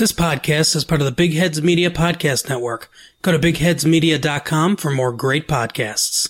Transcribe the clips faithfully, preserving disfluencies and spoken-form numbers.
This podcast is part of the Big Heads Media Podcast Network. Go to big heads media dot com for more great podcasts.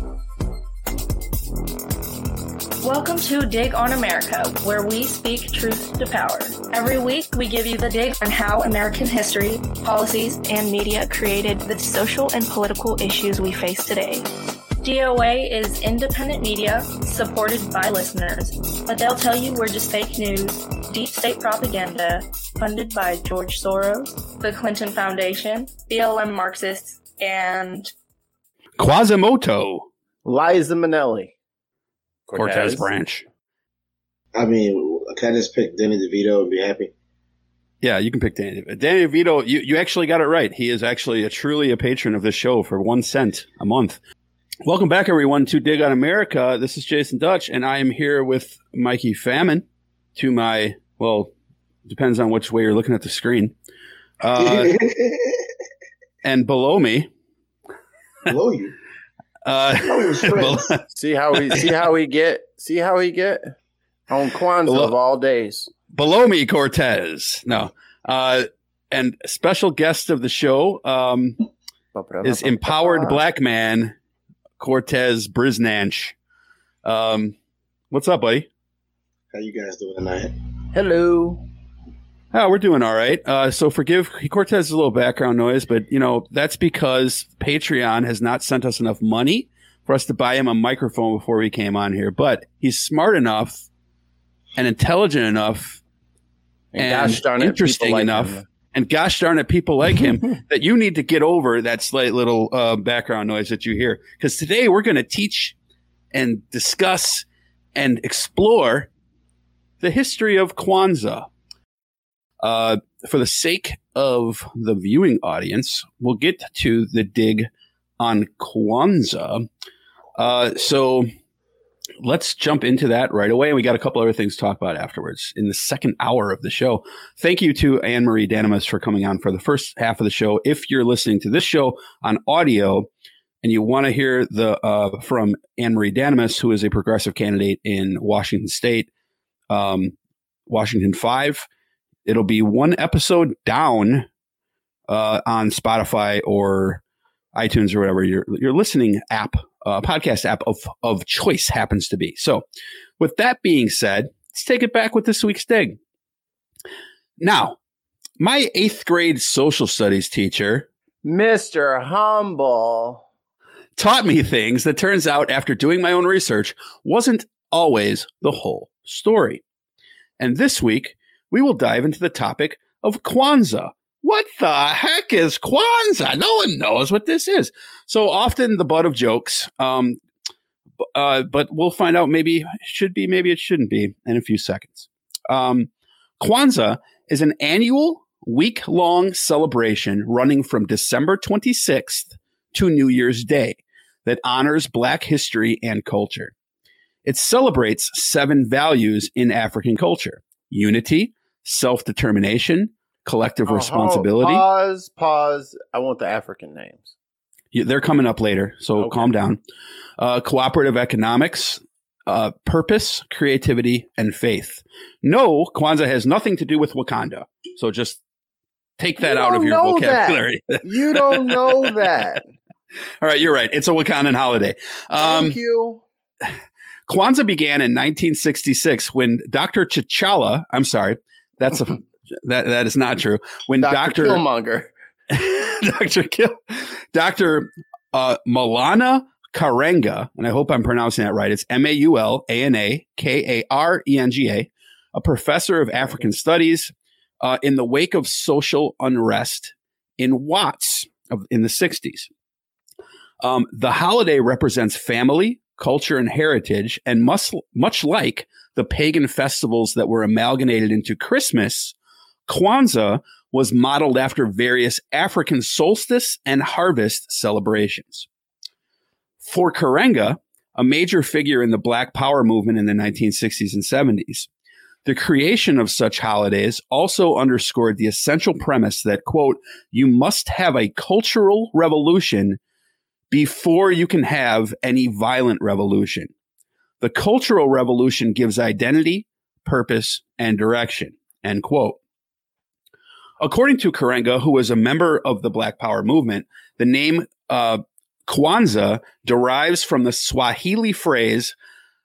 Welcome to Dig on America, where we speak truth to power. Every week, we give you the dig on how American history, policies, and media created the social and political issues we face today. D O A is independent media supported by listeners, but they'll tell you we're just fake news, deep state propaganda, funded by George Soros, the Clinton Foundation, B L M Marxists, and Quasimodo, Liza Minnelli, Cortez, Cortez Branch. I mean, can I just pick Danny DeVito and be happy? Yeah, you can pick Danny DeVito. Danny DeVito, you, you actually got it right. He is actually a truly a patron of this show for one cent a month. Welcome back, everyone, to Dig on America. This is Jason Dutch, and I am here with Mikey Famine to my, well, depends on which way you're looking at the screen. Uh, and below me. Below you? Uh, below, see how we see how we get see how we get on Kwanzaa below, of all days. Below me, Cortez. No. Uh, and special guest of the show um, is empowered black man Cortez Brisnanch. Um, what's up, buddy? How you guys doing tonight? Hello. Oh, we're doing all right. Uh, so forgive Cortez a little background noise, but you know that's because Patreon has not sent us enough money for us to buy him a microphone before we came on here. But he's smart enough and intelligent enough and, and gosh darn it, interesting like enough. Him. And gosh darn it, people like him that you need to get over that slight little uh, background noise that you hear. Because today we're going to teach and discuss and explore the history of Kwanzaa. Uh, for the sake of the viewing audience, we'll get to the dig on Kwanzaa. Uh, so let's jump into that right away. We got a couple other things to talk about afterwards in the second hour of the show. Thank you to Anne-Marie Danimus for coming on for the first half of the show. If you're listening to this show on audio and you want to hear the uh, from Anne-Marie Danimus, who is a progressive candidate in Washington State, um, Washington five, it'll be one episode down uh, on Spotify or iTunes or whatever your your listening app, uh, podcast app of, of choice happens to be. So with that being said, let's take it back with this week's dig. Now, my eighth grade social studies teacher, Mister Humble, taught me things that turns out after doing my own research wasn't always the whole story. And this week, we will dive into the topic of Kwanzaa. What the heck is Kwanzaa? No one knows what this is. So often the butt of jokes, um, uh, but we'll find out maybe it should be, maybe it shouldn't be in a few seconds. Um, Kwanzaa is an annual week-long celebration running from December twenty-sixth to New Year's Day that honors Black history and culture. It celebrates seven values in African culture: unity, self-determination, collective oh, responsibility. Oh, pause, pause. I want the African names. Yeah, they're coming up later, so okay. Calm down. Uh, cooperative economics, uh, purpose, creativity, and faith. No, Kwanzaa has nothing to do with Wakanda, so just take that you out of your vocabulary. You don't know that. All right, you're right. It's a Wakandan holiday. Um, Thank you. Kwanzaa began in nineteen sixty-six when Doctor T'Challa, I'm sorry, that's a, that that is not true. When Doctor Doctor Killmonger, Doctor Kill, Doctor uh, Maulana Karenga, and I hope I'm pronouncing that right. It's M A U L A N A K A R E N G A, a professor of African studies, uh, in the wake of social unrest in Watts of, in the sixties. Um, the holiday represents family, culture, and heritage, and much, much like the pagan festivals that were amalgamated into Christmas, Kwanzaa was modeled after various African solstice and harvest celebrations. For Karenga, a major figure in the Black Power movement in the nineteen sixties and seventies, the creation of such holidays also underscored the essential premise that, quote, you must have a cultural revolution before you can have any violent revolution. The cultural revolution gives identity, purpose, and direction, end quote. according to Karenga, who was a member of the Black Power movement, the name uh, Kwanzaa derives from the Swahili phrase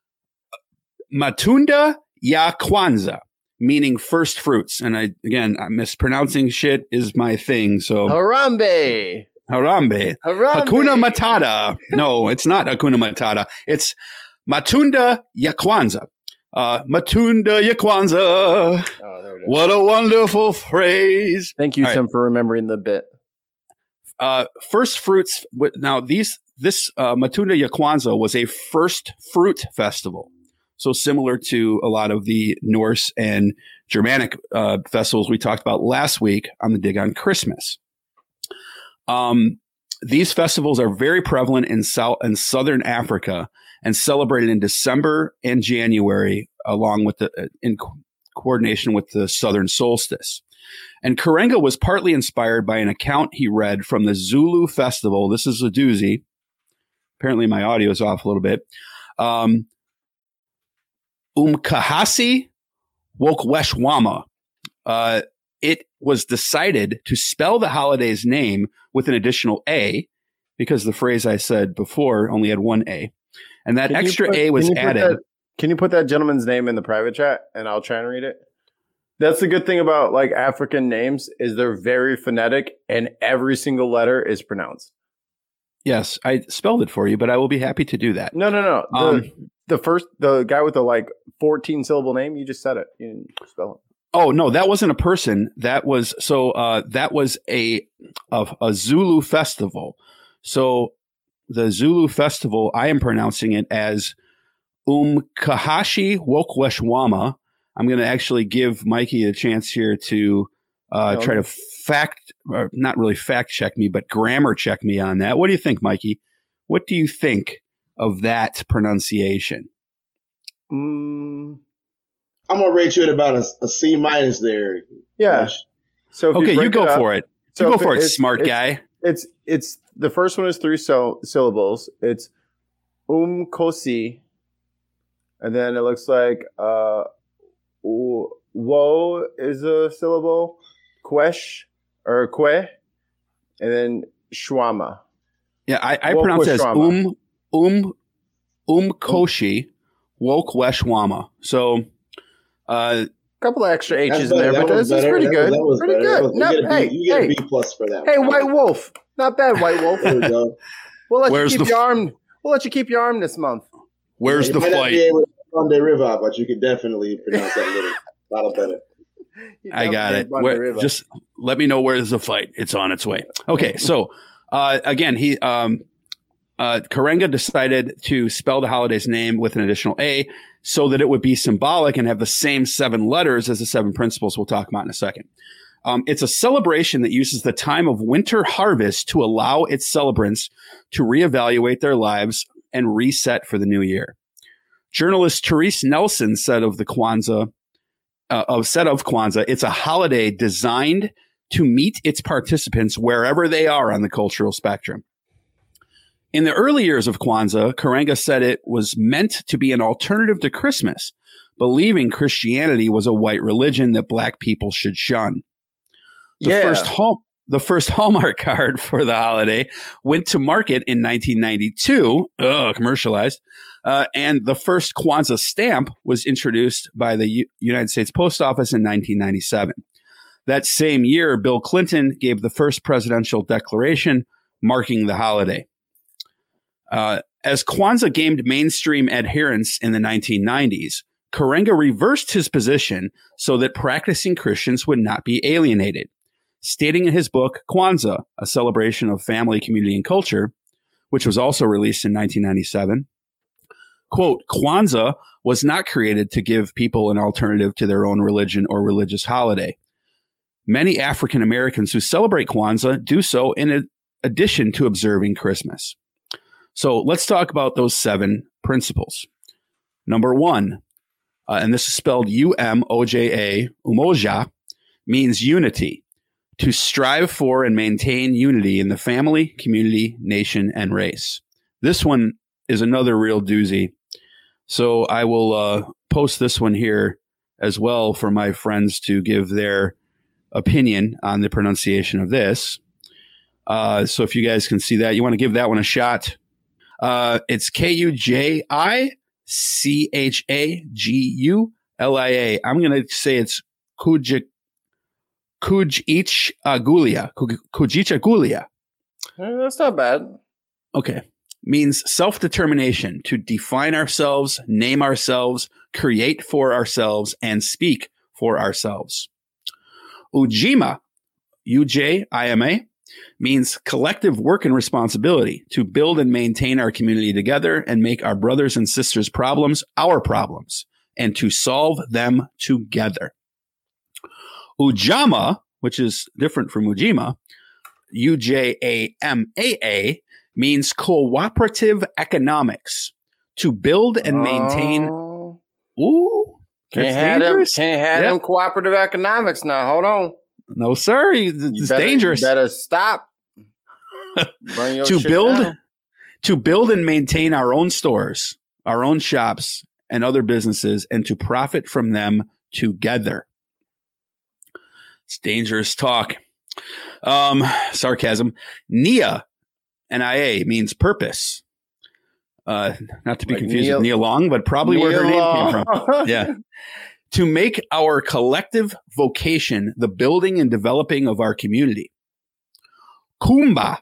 Matunda ya Kwanzaa, meaning first fruits. And I, again, I'm mispronouncing shit is my thing. So Harambe. Harambe. Harambe. Hakuna Matata. No, it's not Hakuna Matata. It's Matunda ya Kwanzaa. Uh, Matunda ya Kwanzaa. Oh, there it is. What a wonderful phrase. Thank you, All Tim, right. for remembering the bit. Uh, first fruits. Now, these this uh, Matunda ya Kwanzaa was a first fruit festival. So similar to a lot of the Norse and Germanic uh, festivals we talked about last week on the Dig on Christmas. Um, these festivals are very prevalent in South in Southern Africa and celebrated in December and January, along with the uh, in co- coordination with the Southern solstice. And Karenga was partly inspired by an account he read from the Zulu festival. This is a doozy. Apparently, my audio is off a little bit. Um, Umkahasi Wokweshwama. Uh, it was decided to spell the holiday's name with an additional A, because the phrase I said before only had one A. And that Can you extra put- A was can you put added. that- Can you put that gentleman's name in the private chat and I'll try and read it? That's the good thing about like African names is they're very phonetic and every single letter is pronounced. Yes, I spelled it for you, but I will be happy to do that. No, no, no. The, Um, the first, the guy with the like fourteen syllable name, you just said it. You didn't spell it. Oh no, that wasn't a person. That was so. Uh, that was a, a a Zulu festival. So the Zulu festival, I am pronouncing it as Umkahashi Wokweshwama. I'm going to actually give Mikey a chance here to uh, No. try to fact, or not really fact check me, but grammar check me on that. What do you think, Mikey? What do you think of that pronunciation? Mm, I'm gonna rate you at about a, a C minus there. yeah. Josh. So if Okay, you break go it up- for it. so You go if for it, it's- smart it's- guy. It's it's the first one is three so, syllables. It's umkosi, and then it looks like uh, w- wo is a syllable, kwesh or kwe, and then shwama. Yeah, I, I Wokweshwama. pronounce it as um um umkoshi wokweshwama. So, uh, A couple of extra That's H's in better. there, That but was this is better. pretty That good. was- that was Pretty better. That good. was- Not, you get a B- hey, you get a hey, B plus for that. hey, one. White Wolf. Not bad, White Wolf. There we go. We'll let Where's you keep the- your arm. We'll let you keep your arm this month. where's You the might not flight? be able to Sunday River, but you could definitely pronounce that a little, a lot better. I got it. Bande Where- River. just let me know where's the flight. It's on its way. Okay, so uh, again, he um, uh, Karenga decided to spell the holiday's name with an additional A so that it would be symbolic and have the same seven letters as the seven principles we'll talk about in a second. Um, it's a celebration that uses the time of winter harvest to allow its celebrants to reevaluate their lives and reset for the new year. Journalist Therese Nelson said of the Kwanzaa, uh, of said of Kwanzaa, it's a holiday designed to meet its participants wherever they are on the cultural spectrum. In the early years of Kwanzaa, Karenga said it was meant to be an alternative to Christmas, believing Christianity was a white religion that black people should shun. The Yeah. first hall, the first Hallmark card for the holiday went to market in nineteen ninety-two, ugh, commercialized, uh, and the first Kwanzaa stamp was introduced by the U- United States Post Office in nineteen ninety-seven. That same year, Bill Clinton gave the first presidential declaration marking the holiday. Uh, as Kwanzaa gained mainstream adherence in the nineteen nineties, Karenga reversed his position so that practicing Christians would not be alienated, stating in his book, Kwanzaa, A Celebration of Family, Community, and Culture, which was also released in nineteen ninety-seven, quote, Kwanzaa was not created to give people an alternative to their own religion or religious holiday. Many African Americans who celebrate Kwanzaa do so in addition to observing Christmas. So let's talk about those seven principles. Number one, uh, and this is spelled U M O J A, umoja, means unity, to strive for and maintain unity in the family, community, nation, and race. This one is another real doozy. So I will uh, post this one here as well for my friends to give their opinion on the pronunciation of this. Uh, so if you guys can see that, you want to give that one a shot. Uh, it's K U J I C H A G U L I A. I'm going to say it's Kuj Kujichagulia. Kujichagulia. Eh, that's not bad. Okay. Means self-determination, to define ourselves, name ourselves, create for ourselves, and speak for ourselves. Ujima, U J I M A, means collective work and responsibility, to build and maintain our community together and make our brothers and sisters' problems our problems, and to solve them together. Ujama, which is different from Ujima, U J A M A A, means cooperative economics, to build and maintain. Oh. Ooh, Can't that's have them, dangerous. can't have Yep. them cooperative economics now. Hold on. No, sir. You It's better, dangerous. You better stop. Bring your to shit build, down. to build and maintain our own stores, our own shops, and other businesses, and to profit from them together. It's dangerous talk. Um, sarcasm. Nia, N I A, means purpose. Uh, not to be Like confused Nia- with Nia Long, but probably where her name came from. from. Yeah. To make our collective vocation the building and developing of our community. Kumba,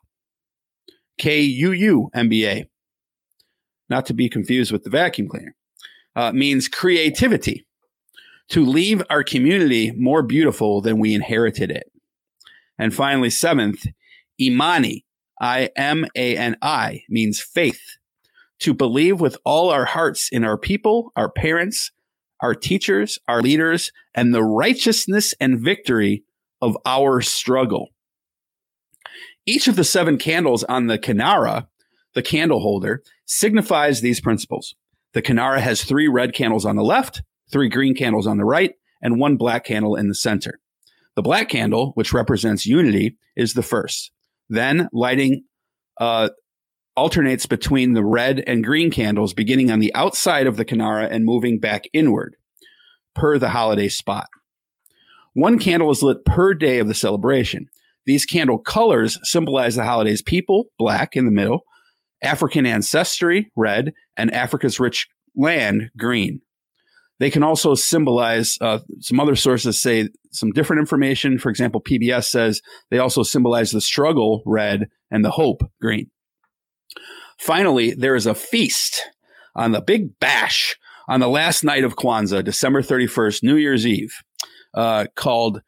K U U M B A, not to be confused with the vacuum cleaner, uh, means creativity, to leave our community more beautiful than we inherited it. And finally, seventh, Imani, I M A N I, means faith, to believe with all our hearts in our people, our parents, our teachers, our leaders, and the righteousness and victory of our struggle. Each of the seven candles on the Kinara, the candle holder, signifies these principles. The Kinara has three red candles on the left, three green candles on the right, and one black candle in the center. The black candle, which represents unity, is the first. Then lighting uh, alternates between the red and green candles, beginning on the outside of the Kinara and moving back inward, per the holiday spot. One candle is lit per day of the celebration. These candle colors symbolize the holiday's people, black in the middle, African ancestry, red, and Africa's rich land, green. They can also symbolize, uh, some other sources say some different information. For example, P B S says they also symbolize the struggle, red, and the hope, green. Finally, there is a feast on the Big Bash on the last night of Kwanzaa, December thirty-first, New Year's Eve, uh, called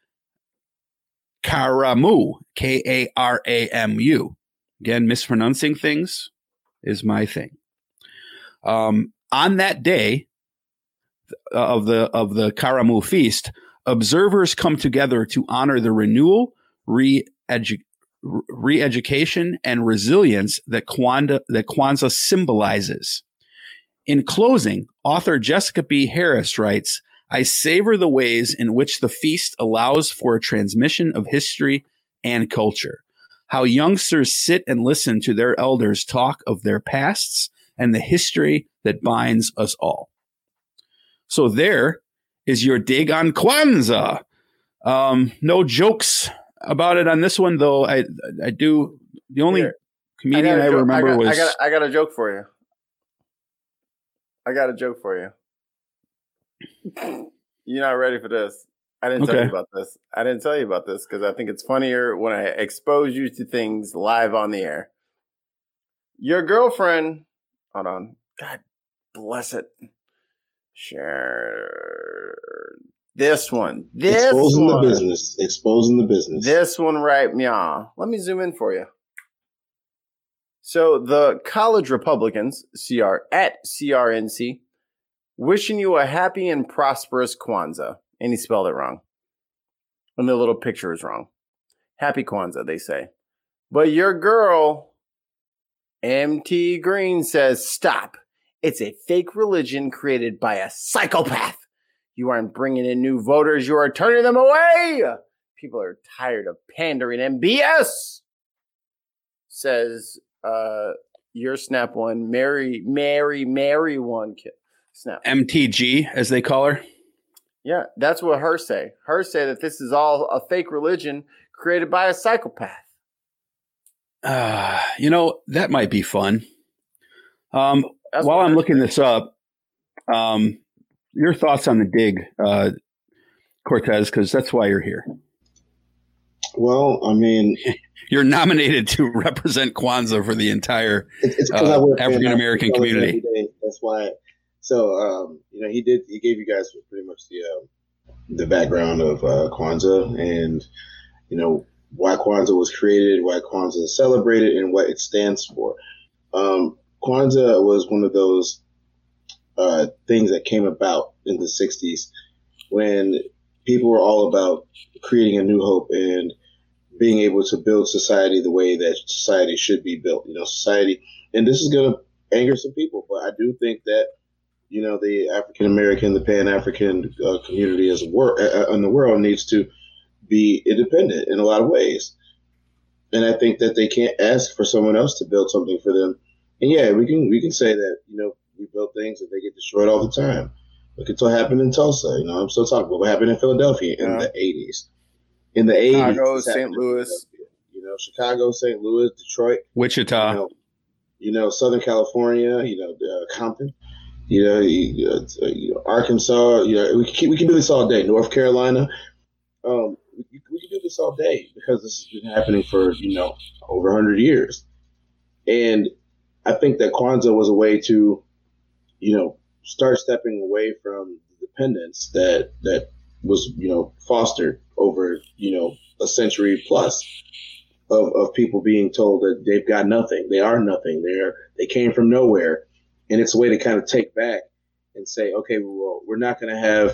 Karamu, K A R A M U. Again, mispronouncing things is my thing. Um, on that day of the of the Karamu feast, observers come together to honor the renewal, re-edu- re-education, and resilience that Kwanzaa, that Kwanzaa symbolizes. In closing, author Jessica B. Harris writes, I savor the ways in which the feast allows for a transmission of history and culture, how youngsters sit and listen to their elders talk of their pasts and the history that binds us all. So there is your dig on Kwanzaa. Um, no jokes about it on this one, though. I I do. The only Here, comedian I, I, jo- remember I got, was I got, I got a joke for you. I got a joke for you. You're not ready for this. I didn't tell Okay. you about this. I didn't tell you about this because I think it's funnier when I expose you to things live on the air. Your girlfriend, hold on. God bless it. Share this one. This Exposing one. the business. Exposing the business. This one right meow. Let me zoom in for you. So the college Republicans, C R at C R N C, wishing you a happy and prosperous Kwanzaa. And he spelled it wrong. And the little picture is wrong. Happy Kwanzaa, they say. But your girl, M T Green, says, stop. It's a fake religion created by a psychopath. You aren't bringing in new voters. You are turning them away. People are tired of pandering and B S, says uh, your Snap One, Mary, Mary, Mary One. Snap. M T G, as they call her. Yeah, that's what her say. Her say that this is all a fake religion created by a psychopath. Uh, you know, that might be fun. Um, That's while what I'm her looking say. this up, um, your thoughts on the dig, uh, Cortez, because that's why you're here. Well, I mean, You're nominated to represent Kwanzaa for the entire it's it's because uh, I wear African American colors community. every day. That's why. So, um, you know, he did. He gave you guys pretty much the um, the background of uh, Kwanzaa, and you know why Kwanzaa was created, why Kwanzaa is celebrated, and what it stands for. Um, Kwanzaa was one of those uh, things that came about in the sixties when people were all about creating a new hope and being able to build society the way that society should be built. You know, society, and this is going to anger some people, but I do think that, you know, the African American, the Pan African uh, community as a wor- uh, in the world needs to be independent in a lot of ways. And I think that they can't ask for someone else to build something for them. And yeah, we can we can say that, you know, we build things and they get destroyed all the time. Look at what happened in Tulsa. You know, I'm still talking about what happened in Philadelphia in Yeah. the eighties. In the eighties, Chicago, this Saint happened in Louis. Philadelphia. You know, Chicago, Saint Louis, Detroit. Wichita. You know, you know, Southern California. You know, uh, Compton. You know, you, uh, you know, Arkansas. You know, we can keep, we can do this all day. North Carolina. Um, we, we can do this all day because this has been happening for, you know, over one hundred years. And I think that Kwanzaa was a way to, you know, start stepping away from the dependence that that was, you know, fostered over, you know, a century plus of, of people being told that they've got nothing. They are nothing. They're they came from nowhere. And it's a way to kind of take back and say, okay, well, we're not going to have,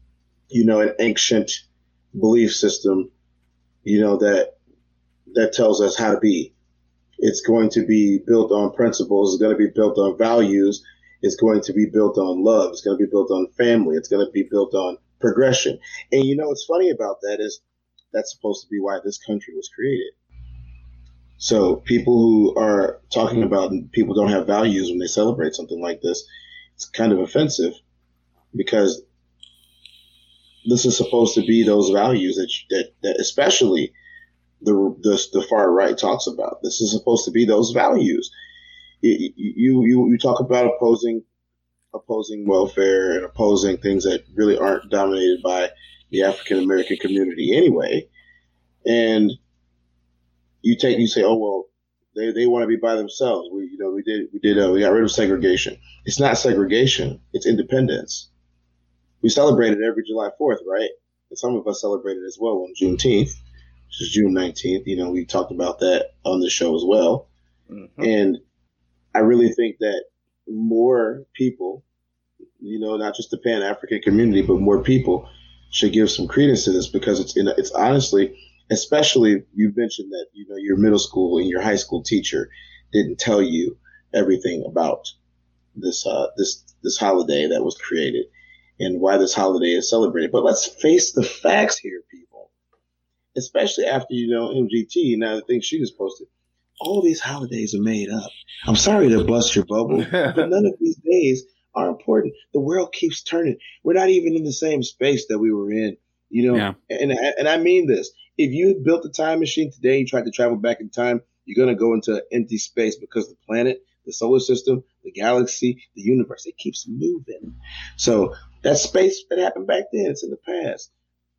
you know, an ancient belief system, you know, that that tells us how to be. It's going to be built on principles. It's going to be built on values. It's going to be built on love. It's going to be built on family. It's going to be built on progression. And, you know, what's funny about that is that's supposed to be why this country was created. So people who are talking about people don't have values when they celebrate something like this, it's kind of offensive because this is supposed to be those values that, that, that especially the, the the far right talks about. This is supposed to be those values. You you you, you talk about opposing opposing welfare and opposing things that really aren't dominated by the African American community anyway, and you take you say, oh well, they, they want to be by themselves. We you know we did we did uh, we got rid of segregation. It's not segregation. It's independence. We celebrated every July fourth, right? And some of us celebrated as well on Juneteenth, which is June nineteenth. You know, we talked about that on the show as well. Mm-hmm. And I really think that more people, you know, not just the Pan-African community, but more people should give some credence to this because it's in, it's honestly, especially you mentioned that, you know, your middle school and your high school teacher didn't tell you everything about this, uh, this, this holiday that was created and why this holiday is celebrated. But let's face the facts here, people, especially after, you know, M G T, now the thing she just posted, all these holidays are made up. I'm sorry to bust your bubble, but none of these days are important. The world keeps turning. We're not even in the same space that we were in, you know, Yeah. and, and I mean this. If you built a time machine today, you tried to travel back in time, you're going to go into an empty space because the planet, the solar system, the galaxy, the universe, it keeps moving. So that space that happened back then, it's in the past.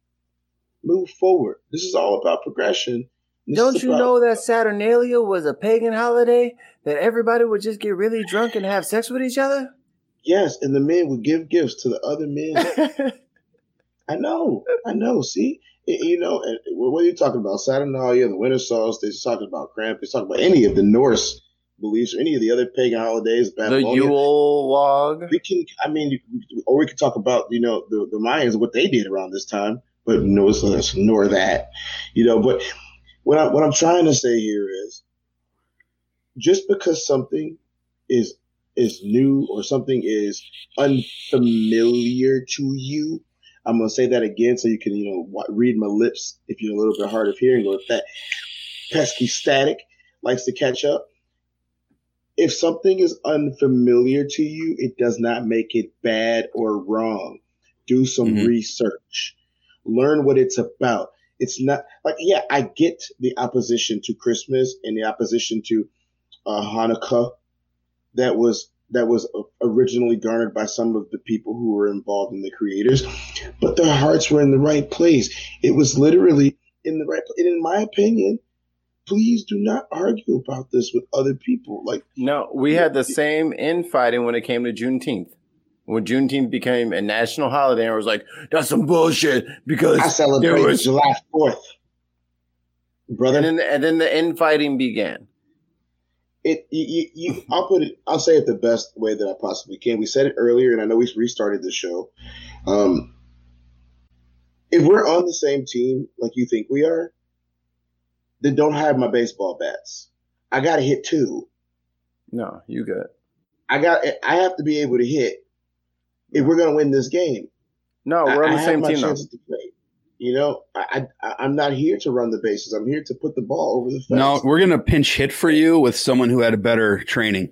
Move forward. This is all about progression. This Don't you about- know that Saturnalia was a pagan holiday that everybody would just get really drunk and have sex with each other? Yes, and the men would give gifts to the other men. I know, I know. See, It- you know, and what are you talking about? Saturnalia, the winter solstice. They're talking about Krampus. Talking about any of the Norse beliefs or any of the other pagan holidays. The Babylonia. Yule log. We can, I mean, you- or we could talk about, you know, the, the Mayans, what they did around this time. But no, let's, let's ignore that, you know. But what I what I'm trying to say here is, just because something is is new or something is unfamiliar to you, I'm gonna say that again so you can, you know, wa- read my lips if you're a little bit hard of hearing or if that pesky static likes to catch up. If something is unfamiliar to you, it does not make it bad or wrong. Do some Mhm. research. Learn what it's about. It's not like, yeah, I get the opposition to Christmas and the opposition to uh, Hanukkah that was that was originally garnered by some of the people who were involved in the creators, but their hearts were in the right place. It was literally in the right place. And in my opinion, please do not argue about this with other people. Like, No, we had the same infighting when it came to Juneteenth. When Juneteenth became a national holiday, and it was like, that's some bullshit because I celebrate was, July fourth, brother. and then and then the infighting began. It you, you, you I'll put it I'll say it the best way that I possibly can. We said it earlier, and I know we restarted the show. Um, if we're on the same team like you think we are, then don't hide my baseball bats. I got to hit two. No, you good. I got I have to be able to hit if we're going to win this game. No, we're on I, the I same have my team though. chances to play. You know, I, I I'm not here to run the bases. I'm here to put the ball over the fence. No, we're gonna pinch hit for you with someone who had a better training.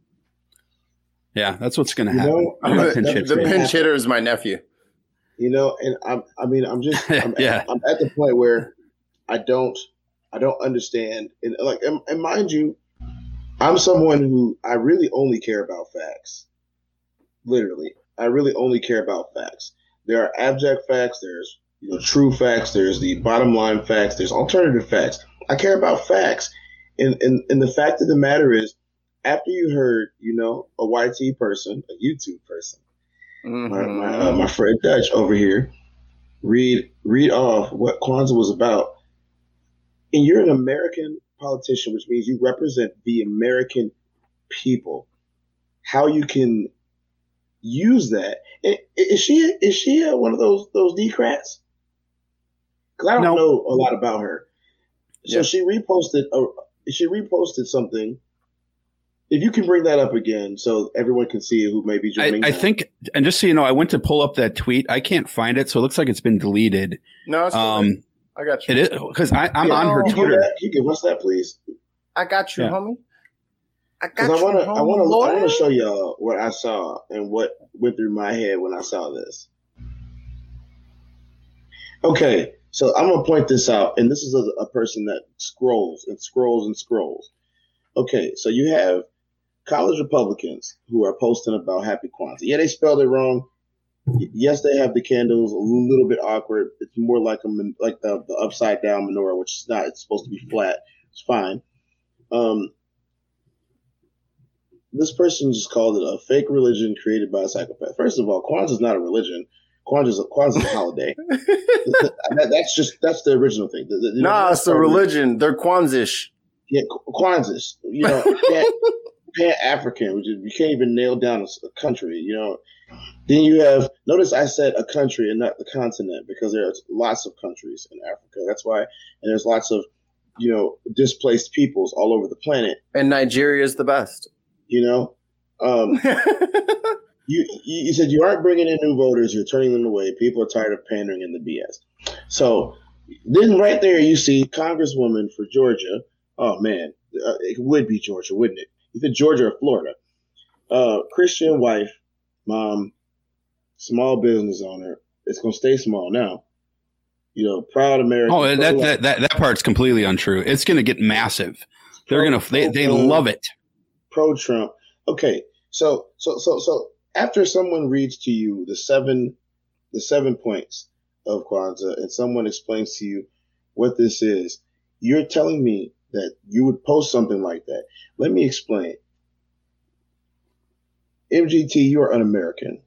Yeah, that's what's gonna You happen. know, I'm gonna that- pinch that- hit The for you. pinch hitter is my nephew. You know, and I'm I mean I'm just I'm, Yeah. I'm at the point where I don't I don't understand, and like and, and mind you, I'm someone who I really only care about facts. Literally, I really only care about facts. There are abject facts. There's you know true facts. There's the bottom line facts. There's alternative facts. I care about facts, and and and the fact of the matter is, after you heard you know a Y T person, a YouTube person, Mhm. my my, uh, my friend Dutch over here, read read off what Kwanzaa was about, and you're an American politician, which means you represent the American people. How you can use that? I- Is she is she uh, one of those those Democrats? Because I don't No. know a lot about her. So Yeah. she reposted a she reposted something. If you can bring that up again, so everyone can see who may be I, joining. I now. think, and just so you know, I went to pull up that tweet. I can't find it, so it looks like it's been deleted. No, it's um, Um, I got you. it is because I'm Yeah, on her can you give Twitter. that- can you give us that, please? I got you, Yeah. homie. I got Because I you, want to, I want to, homeboy. I want to show y'all what I saw and what went through my head when I saw this. Okay, so I'm gonna point this out, and this is a, a person that scrolls and scrolls and scrolls. Okay, so you have college Republicans who are posting about Happy Kwanzaa. Yeah, they spelled it wrong. Y- Yes, they have the candles a little bit awkward. It's more like a men- like the, the upside down menorah, which is not. It's supposed to be flat. It's fine. Um, this person just called it a fake religion created by a psychopath. First of all, Kwanzaa is not a religion. Kwanzaa is a, Kwanzaa is a holiday. that, that's just that's the original thing. The, the, the Nah, it's a part of it- religion. They're Kwanzaa. Yeah, Kwanzaa. You know, Pan African, which is, you can't even nail down a, s- a country. You know, then you have notice I said a country and not the continent because there's lots of countries in Africa. That's why, and there's lots of you know displaced peoples all over the planet. And Nigeria is the best. You know, um, you you you said you aren't bringing in new voters. You're turning them away. People are tired of pandering and the B S. So then, right there, you see Congresswoman for Georgia. Oh man, uh, it would be Georgia, wouldn't it? Either Georgia or Florida. Uh, Christian wife, mom, small business owner. It's gonna stay small now. You know, proud American. Oh, that, that that that part's completely untrue. It's going to get massive. They're gonna they they love it. Pro Trump. Okay, so so so so after someone reads to you the seven the seven points of Kwanzaa and someone explains to you what this is, you're telling me that you would post something like that. Let me explain. M G T, you are un-American.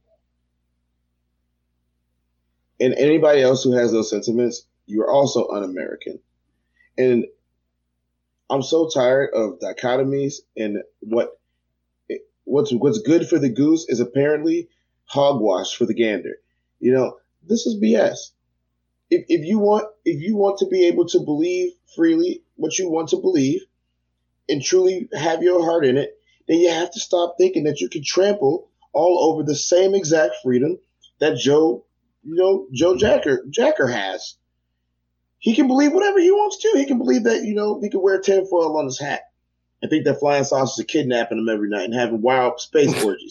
And anybody else who has those sentiments, you are also un-American. And I'm so tired of dichotomies and what what's what's good for the goose is apparently hogwash for the gander. You know, this is B S. If if you want if you want to be able to believe freely what you want to believe and truly have your heart in it, then you have to stop thinking that you can trample all over the same exact freedom that Joe, you know, Joe Jacker Jacker has. He can believe whatever he wants to. He can believe that, you know, he can wear tinfoil on his hat and think that flying saucers are kidnapping him every night and having wild space orgies.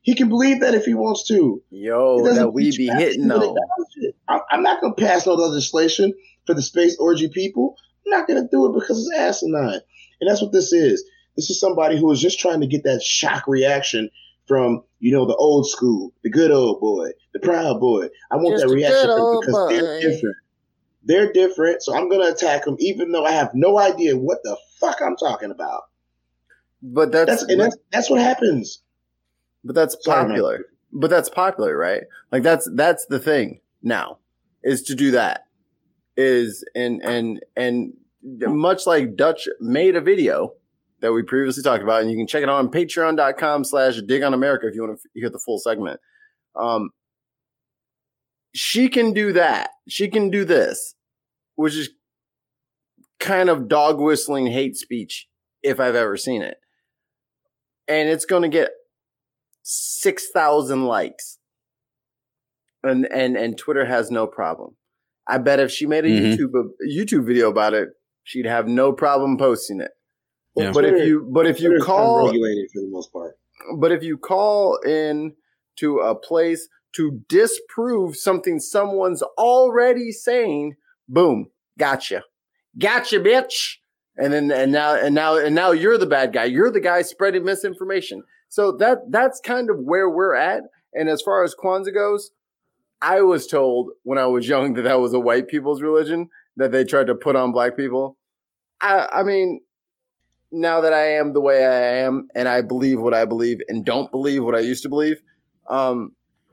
He can believe that if he wants to. Yo, that we be hitting though. I'm not going to pass no legislation for the space orgy people. I'm not going to do it because it's asinine. And that's what this is. This is somebody who is just trying to get that shock reaction from, you know, the old school, the good old boy, the proud boy. I want Just that reaction from, because boy. they're different. They're different, so I'm going to attack them even though I have no idea what the fuck I'm talking about. But that's, that's and that's, that's what happens. But that's Sorry, popular. man. But that's popular, right? Like that's that's the thing now, is to do that. Is and and and much like Dutch made a video that we previously talked about, and you can check it out on patreon.com slash dig on America if you want to hear the full segment. Um she can do that. She can do this, which is kind of dog whistling hate speech if I've ever seen it. And it's going to get six thousand likes. And, and, and Twitter has no problem. I bet if she made a mm-hmm. YouTube, a YouTube video about it, she'd have no problem posting it. Yeah. But if you, but if you Twitter's call, unregulated for the most part. But if you call in to a place to disprove something someone's already saying, boom, gotcha, gotcha, bitch. And then and now and now and now you're the bad guy. You're the guy spreading misinformation. So that that's kind of where we're at. And as far as Kwanzaa goes, I was told when I was young that that was a white people's religion that they tried to put on black people. I, I mean, now that I am the way I am and I believe what I believe and don't believe what I used to believe, um,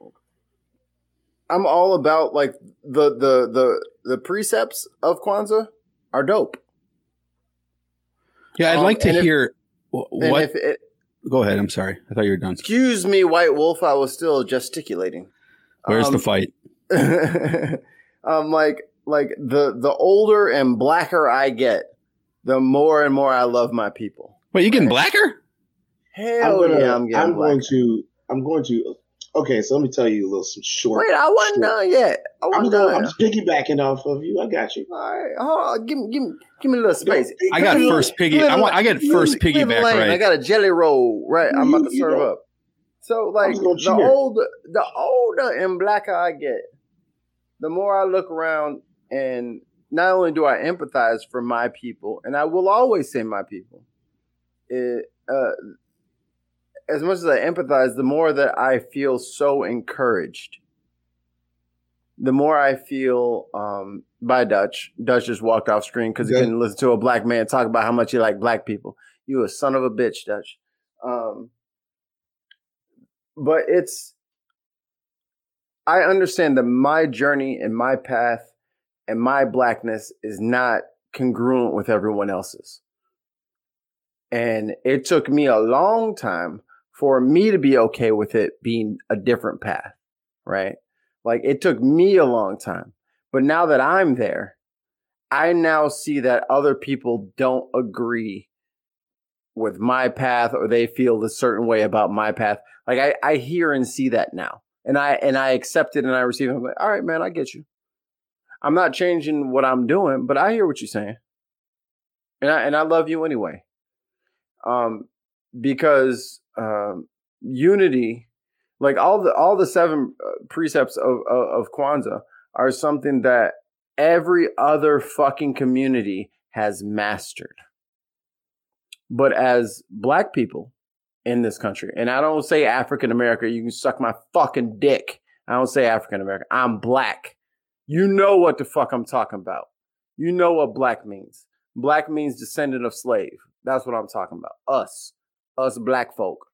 I'm all about like the the the the precepts of Kwanzaa are dope. Yeah, I'd um, like to if, hear what. If it, Go ahead. I'm sorry. I thought you were done. Excuse me, White Wolf. I was still gesticulating. Where's um, the fight? um, like like the the older and blacker I get, the more and more I love my people. Wait, you getting right? blacker? Hell I'm gonna, yeah, I'm getting I'm blacker. going to. I'm going to. Okay, so let me tell you a little some short. Wait, I wasn't short. done yet. I wasn't I'm, done. going, I'm just piggybacking off of you. I got you. All right, hold on. Give me, give me, give me a little space. I got give first me, piggy. I want. I got first piggyback right. I got a jelly roll right. I'm about to serve up. So like the older, the older and blacker I get, the more I look around, and not only do I empathize for my people, and I will always say my people, it, uh, as much as I empathize, the more that I feel so encouraged. The more I feel um, by Dutch. Dutch just walked off screen because he couldn't listen to a black man talk about how much he liked black people. You a son of a bitch, Dutch. Um, but it's, I understand that my journey and my path and my blackness is not congruent with everyone else's. And it took me a long time for me to be okay with it being a different path, right? Like it took me a long time. But now that I'm there, I now see that other people don't agree with my path or they feel a certain way about my path. Like I, I hear and see that now. And I and I accept it and I receive it. I'm like, all right, man, I get you. I'm not changing what I'm doing, but I hear what you're saying. And I and I love you anyway. Um, because um, unity, like all the all the seven uh, precepts of, of of Kwanzaa are something that every other fucking community has mastered. But as black people in this country, and I don't say African American, you can suck my fucking dick. I don't say African American. I'm black. You know what the fuck I'm talking about. You know what black means. Black means descendant of slave. That's what I'm talking about. Us. Us black folk.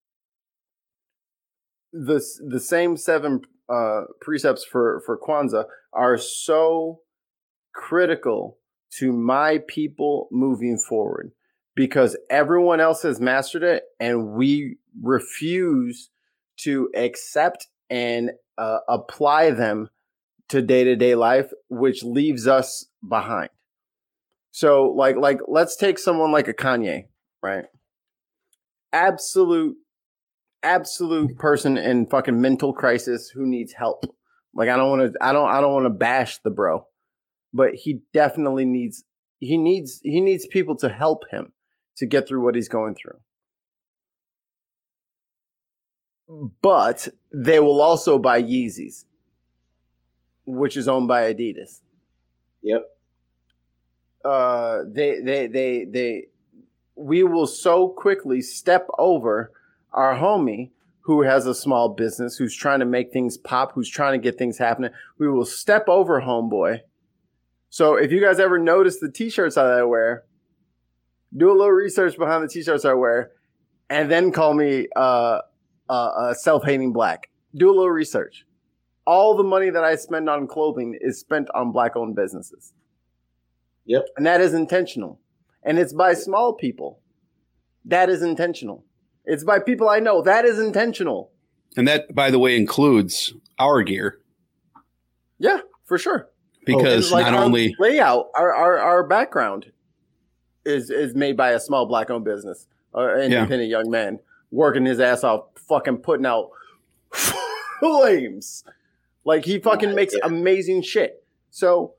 The, the same seven uh, precepts for, for Kwanzaa are so critical to my people moving forward because everyone else has mastered it and we refuse to accept and uh, apply them to day-to-day life, which leaves us behind. So like, like, let's take someone like a Kanye, right? Absolute, absolute person in fucking mental crisis who needs help. Like, I don't want to, I don't, I don't want to bash the bro, but he definitely needs, he needs, he needs people to help him to get through what he's going through. but they will also buy Yeezys, which is owned by Adidas. Yep. Uh, they, they, they, they, we will so quickly step over our homie who has a small business, who's trying to make things pop, who's trying to get things happening. We will step over homeboy. So if you guys ever notice the t-shirts that I wear, do a little research behind the t-shirts I wear, and then call me uh, uh, a self-hating black. Do a little research. All the money that I spend on clothing is spent on black-owned businesses. Yep. And that is intentional. And it's by small people. That is intentional. It's by people I know. That is intentional. And that, by the way, includes our gear. Yeah, for sure. Because oh, like not our only layout, our, our, our background is, is made by a small black-owned business, an independent yeah. young man working his ass off, fucking putting out flames. Like, he fucking makes yeah. amazing shit. So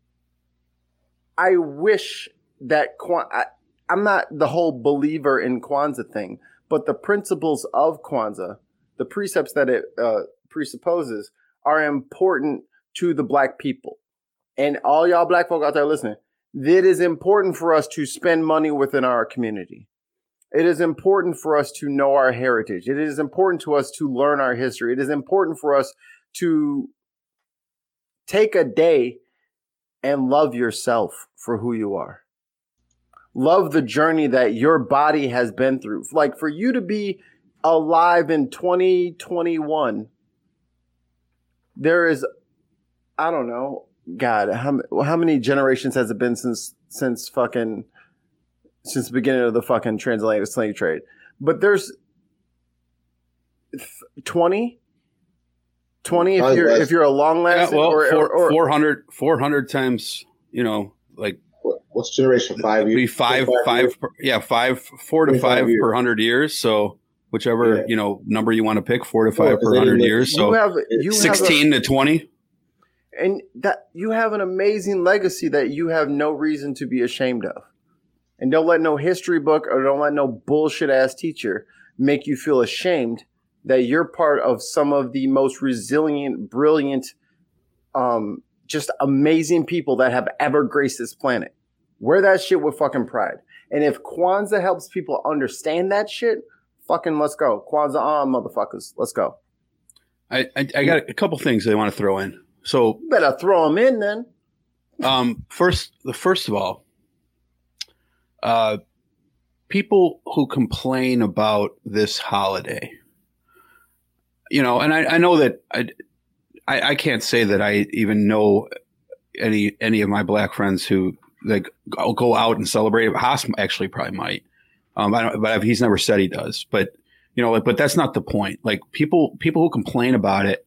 I wish that I, I'm not the whole believer in Kwanzaa thing, but the principles of Kwanzaa, the precepts that it uh, presupposes, are important to the black people. And all y'all black folk out there listening, it is important for us to spend money within our community. It is important for us to know our heritage. It is important to us to learn our history. It is important for us to take a day and love yourself for who you are. Love the journey that your body has been through. Like, for you to be alive in twenty twenty-one, there is, I don't know, God, how, how many generations has it been since since fucking since the beginning of the fucking transatlantic slave trade? But there's twenty, twenty if you're if you're a long lasting, yeah, well, or, four, or, or four hundred, four hundred times, you know, like. What's generation five? Be five, five, five per, yeah, five, four to five years. per hundred years. So whichever yeah. you know number you want to pick, four to five yeah, per hundred years. So you have, you sixteen have a, to twenty, and that you have an amazing legacy that you have no reason to be ashamed of. And don't let no history book or don't let no bullshit ass teacher make you feel ashamed that you're part of some of the most resilient, brilliant, um, just amazing people that have ever graced this planet. Wear that shit with fucking pride. And if Kwanzaa helps people understand that shit, fucking let's go. Kwanzaa on, motherfuckers. Let's go. I, I, I got a couple things I want to throw in. So you better throw them in then. Um, first, the first of all, uh, people who complain about this holiday, you know, and I, I know that I, I, I can't say that I even know any any of my black friends who like go go out and celebrate. Haas actually probably might, um, I don't, but he's never said he does. But you know, like, but that's not the point. Like people people who complain about it,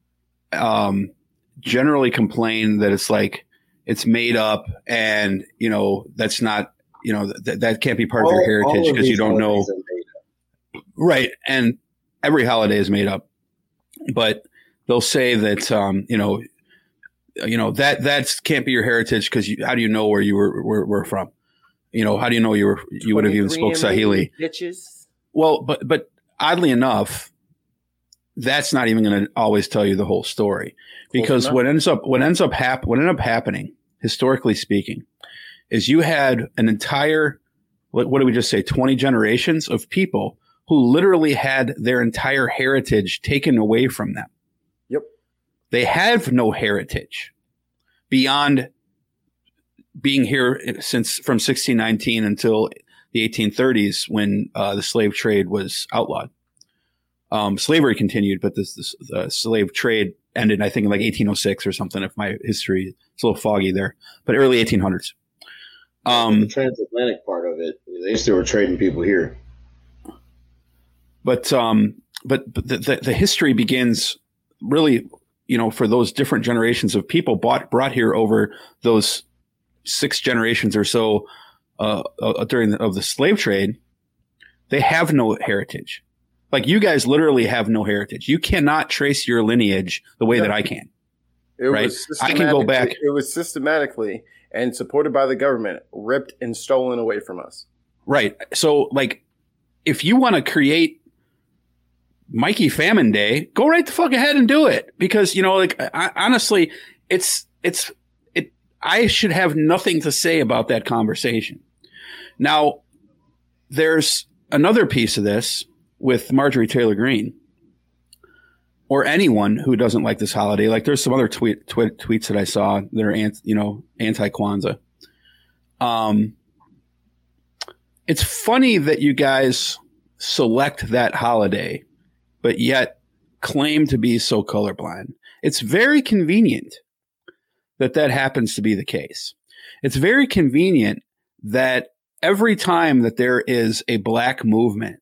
um, generally complain that it's like it's made up, and you know that's not you know th- that can't be part all, of your heritage because you don't know. Right, and every holiday is made up, but they'll say that um, you know. You know, that that's can't be your heritage because you, how do you know where you were, were, were from? You know, how do you know you were, you would have even spoke Swahili? Bitches. Well, but, but oddly enough, that's not even going to always tell you the whole story because what ends up, what ends up hap- what ended up happening, historically speaking, is you had an entire, what, what did we just say? twenty generations of people who literally had their entire heritage taken away from them. They have no heritage beyond being here since from sixteen nineteen until the eighteen thirties when uh, the slave trade was outlawed. Um, slavery continued, but this, this uh, slave trade ended, I think, in like eighteen oh six or something. If my history is a little foggy there, but early eighteen hundreds. Um, the transatlantic part of it, they still were trading people here. But um, but, but the, the the history begins really. You know, for those different generations of people bought, brought here over those six generations or so uh, uh, during the, of the slave trade, they have no heritage. Like you guys literally have no heritage. You cannot trace your lineage the way yeah. that I can. It right? was I can go back. It was systematically and supported by the government, ripped and stolen away from us. Right. So like, if you want to create Mikey Famine Day, go right the fuck ahead and do it. Because, you know, like, I, honestly, it's, it's, it, I should have nothing to say about that conversation. Now, there's another piece of this with Marjorie Taylor Greene or anyone who doesn't like this holiday. Like, there's some other tweet, tweet tweets that I saw that are, anti, you know, anti-Kwanzaa. Um, it's funny that you guys select that holiday, but yet claim to be so colorblind. It's very convenient that that happens to be the case. It's very convenient that every time that there is a black movement,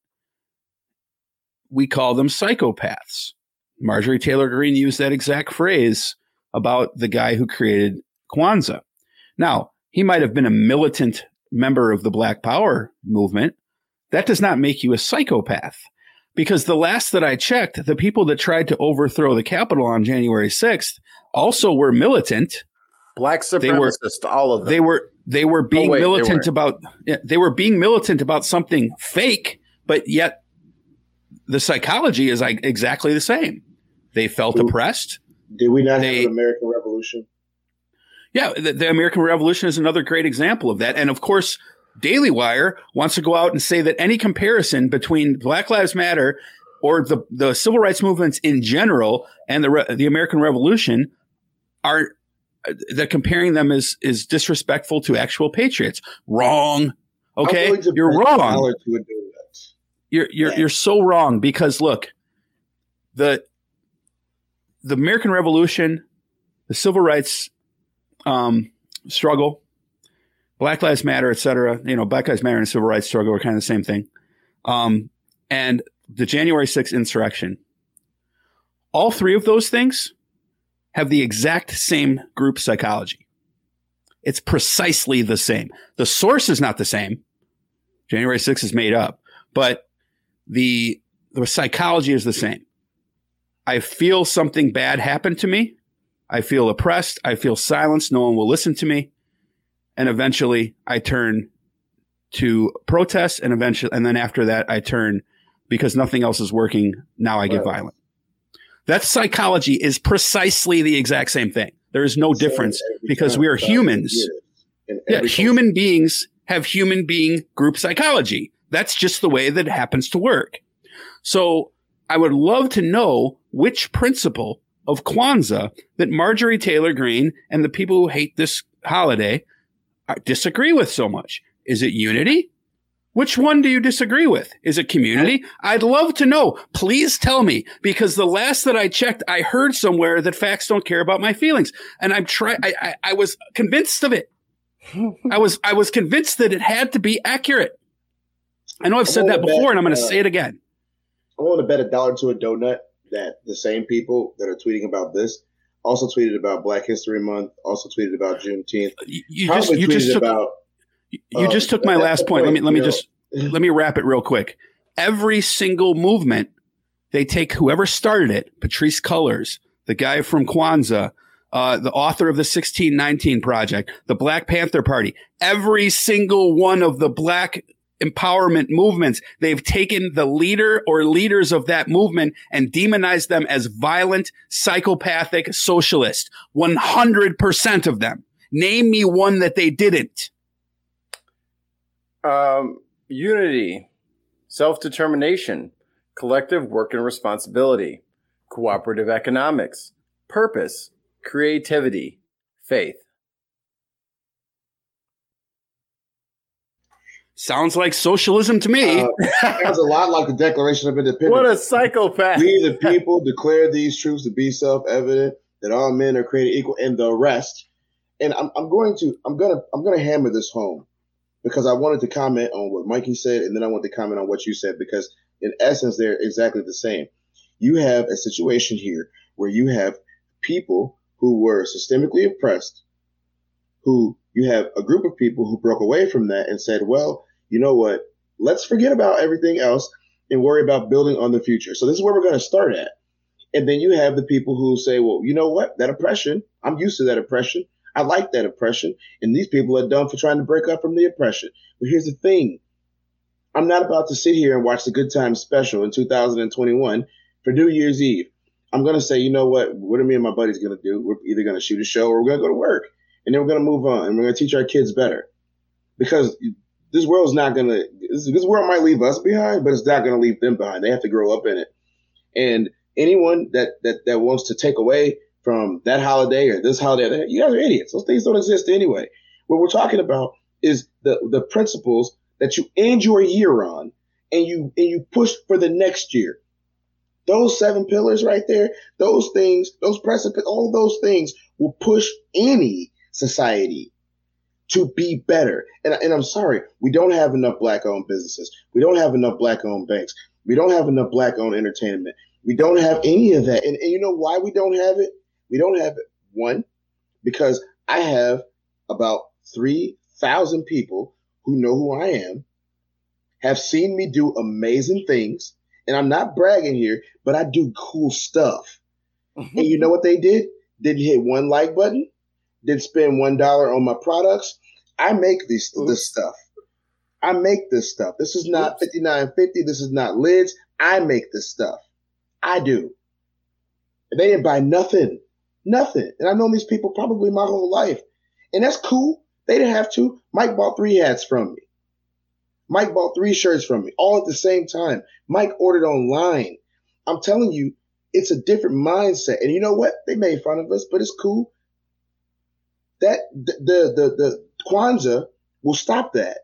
we call them psychopaths. Marjorie Taylor Greene used that exact phrase about the guy who created Kwanzaa. Now, he might have been a militant member of the Black Power movement. That does not make you a psychopath. Because the last that I checked, the people that tried to overthrow the Capitol on January sixth also were militant. Black supremacists, were, all of them. They were they were being oh, wait, militant they about they were being militant about something fake, but yet the psychology is like exactly the same. They felt Ooh. oppressed. Did we not they, have an American Revolution? Yeah, the, the American Revolution is another great example of that. And of course, Daily Wire wants to go out and say that any comparison between Black Lives Matter or the, the civil rights movements in general and the the American Revolution are that comparing them is is disrespectful to actual patriots. Wrong. Okay, you're wrong. You're you're yeah. you're so wrong because look, the the American Revolution, the civil rights um, struggle, Black Lives Matter, et cetera. You know, Black Lives Matter and civil rights struggle are kind of the same thing. Um, and the January sixth insurrection, all three of those things have the exact same group psychology. It's precisely the same. The source is not the same. January sixth is made up, but the the psychology is the same. I feel something bad happen to me. I feel oppressed. I feel silenced. No one will listen to me. And eventually I turn to protest, and eventually, and then after that I turn because nothing else is working. Now I get right. violent. That psychology is precisely the exact same thing. There is no so difference because we are humans. Yeah, human beings have human being group psychology. That's just the way that it happens to work. So I would love to know which principle of Kwanzaa that Marjorie Taylor Greene and the people who hate this holiday disagree with so much. Is it unity? Which one do you disagree with? Is it community? I'd love to know. Please tell me, because the last that I checked, I heard somewhere that facts don't care about my feelings, and I'm try. I, I, I was convinced of it. I was I was convinced that it had to be accurate. I know I've said that before, bet, and I'm going to uh, say it again. I want to bet a dollar to a donut that the same people that are tweeting about this also tweeted about Black History Month, also tweeted about Juneteenth. You, you just you just took about, you uh, just took my last point. point. Let me let me know. just let me wrap it real quick. Every single movement, they take whoever started it, Patrisse Cullors, the guy from Kwanzaa, uh, the author of the sixteen nineteen Project, the Black Panther Party, every single one of the Black empowerment movements, they've taken the leader or leaders of that movement and demonized them as violent, psychopathic socialists. one hundred percent of them. Name me one that they didn't. Um, unity, self-determination, collective work and responsibility, cooperative economics, purpose, creativity, faith. Sounds like socialism to me. Uh, sounds a lot like the Declaration of Independence. What a psychopath. We, the people, declare these truths to be self-evident, that all men are created equal, and the rest. And I'm, I'm going to, I'm going to, I'm going to hammer this home because I wanted to comment on what Mikey said, and then I want to comment on what you said, because in essence, they're exactly the same. You have a situation here where you have people who were systemically oppressed, who you have a group of people who broke away from that and said, well, you know what, let's forget about everything else and worry about building on the future. So this is where we're going to start at. And then you have the people who say, well, you know what, that oppression, I'm used to that oppression. I like that oppression. And these people are done for trying to break up from the oppression. But here's the thing. I'm not about to sit here and watch the Good Times special in two thousand twenty-one for New Year's Eve. I'm going to say, you know what? What are me and my buddies going to do? We're either going to shoot a show or we're going to go to work. And then we're going to move on and we're going to teach our kids better. Because this world's not going to, this, this world might leave us behind, but it's not going to leave them behind. They have to grow up in it. And anyone that, that, that wants to take away from that holiday or this holiday, you guys are idiots. Those things don't exist anyway. What we're talking about is the, the principles that you end your year on and you, and you push for the next year. Those seven pillars right there, those things, those precipice, all those things will push any society to be better. And, and I'm sorry, we don't have enough black-owned businesses. We don't have enough black-owned banks. We don't have enough black-owned entertainment. We don't have any of that. And, and you know why we don't have it? We don't have it, one, because I have about three thousand people who know who I am, have seen me do amazing things. And I'm not bragging here, but I do cool stuff. And you know what they did? Didn't hit one like button. Didn't spend one dollar on my products. I make this this stuff. I make this stuff. This is not fifty-nine fifty. This is not lids. I make this stuff. I do. And they didn't buy nothing. Nothing. And I've known these people probably my whole life. And that's cool. They didn't have to. Mike bought three hats from me. Mike bought three shirts from me all at the same time. Mike ordered online. I'm telling you, it's a different mindset. And you know what? They made fun of us, but it's cool. That the the the, the Kwanzaa will stop that.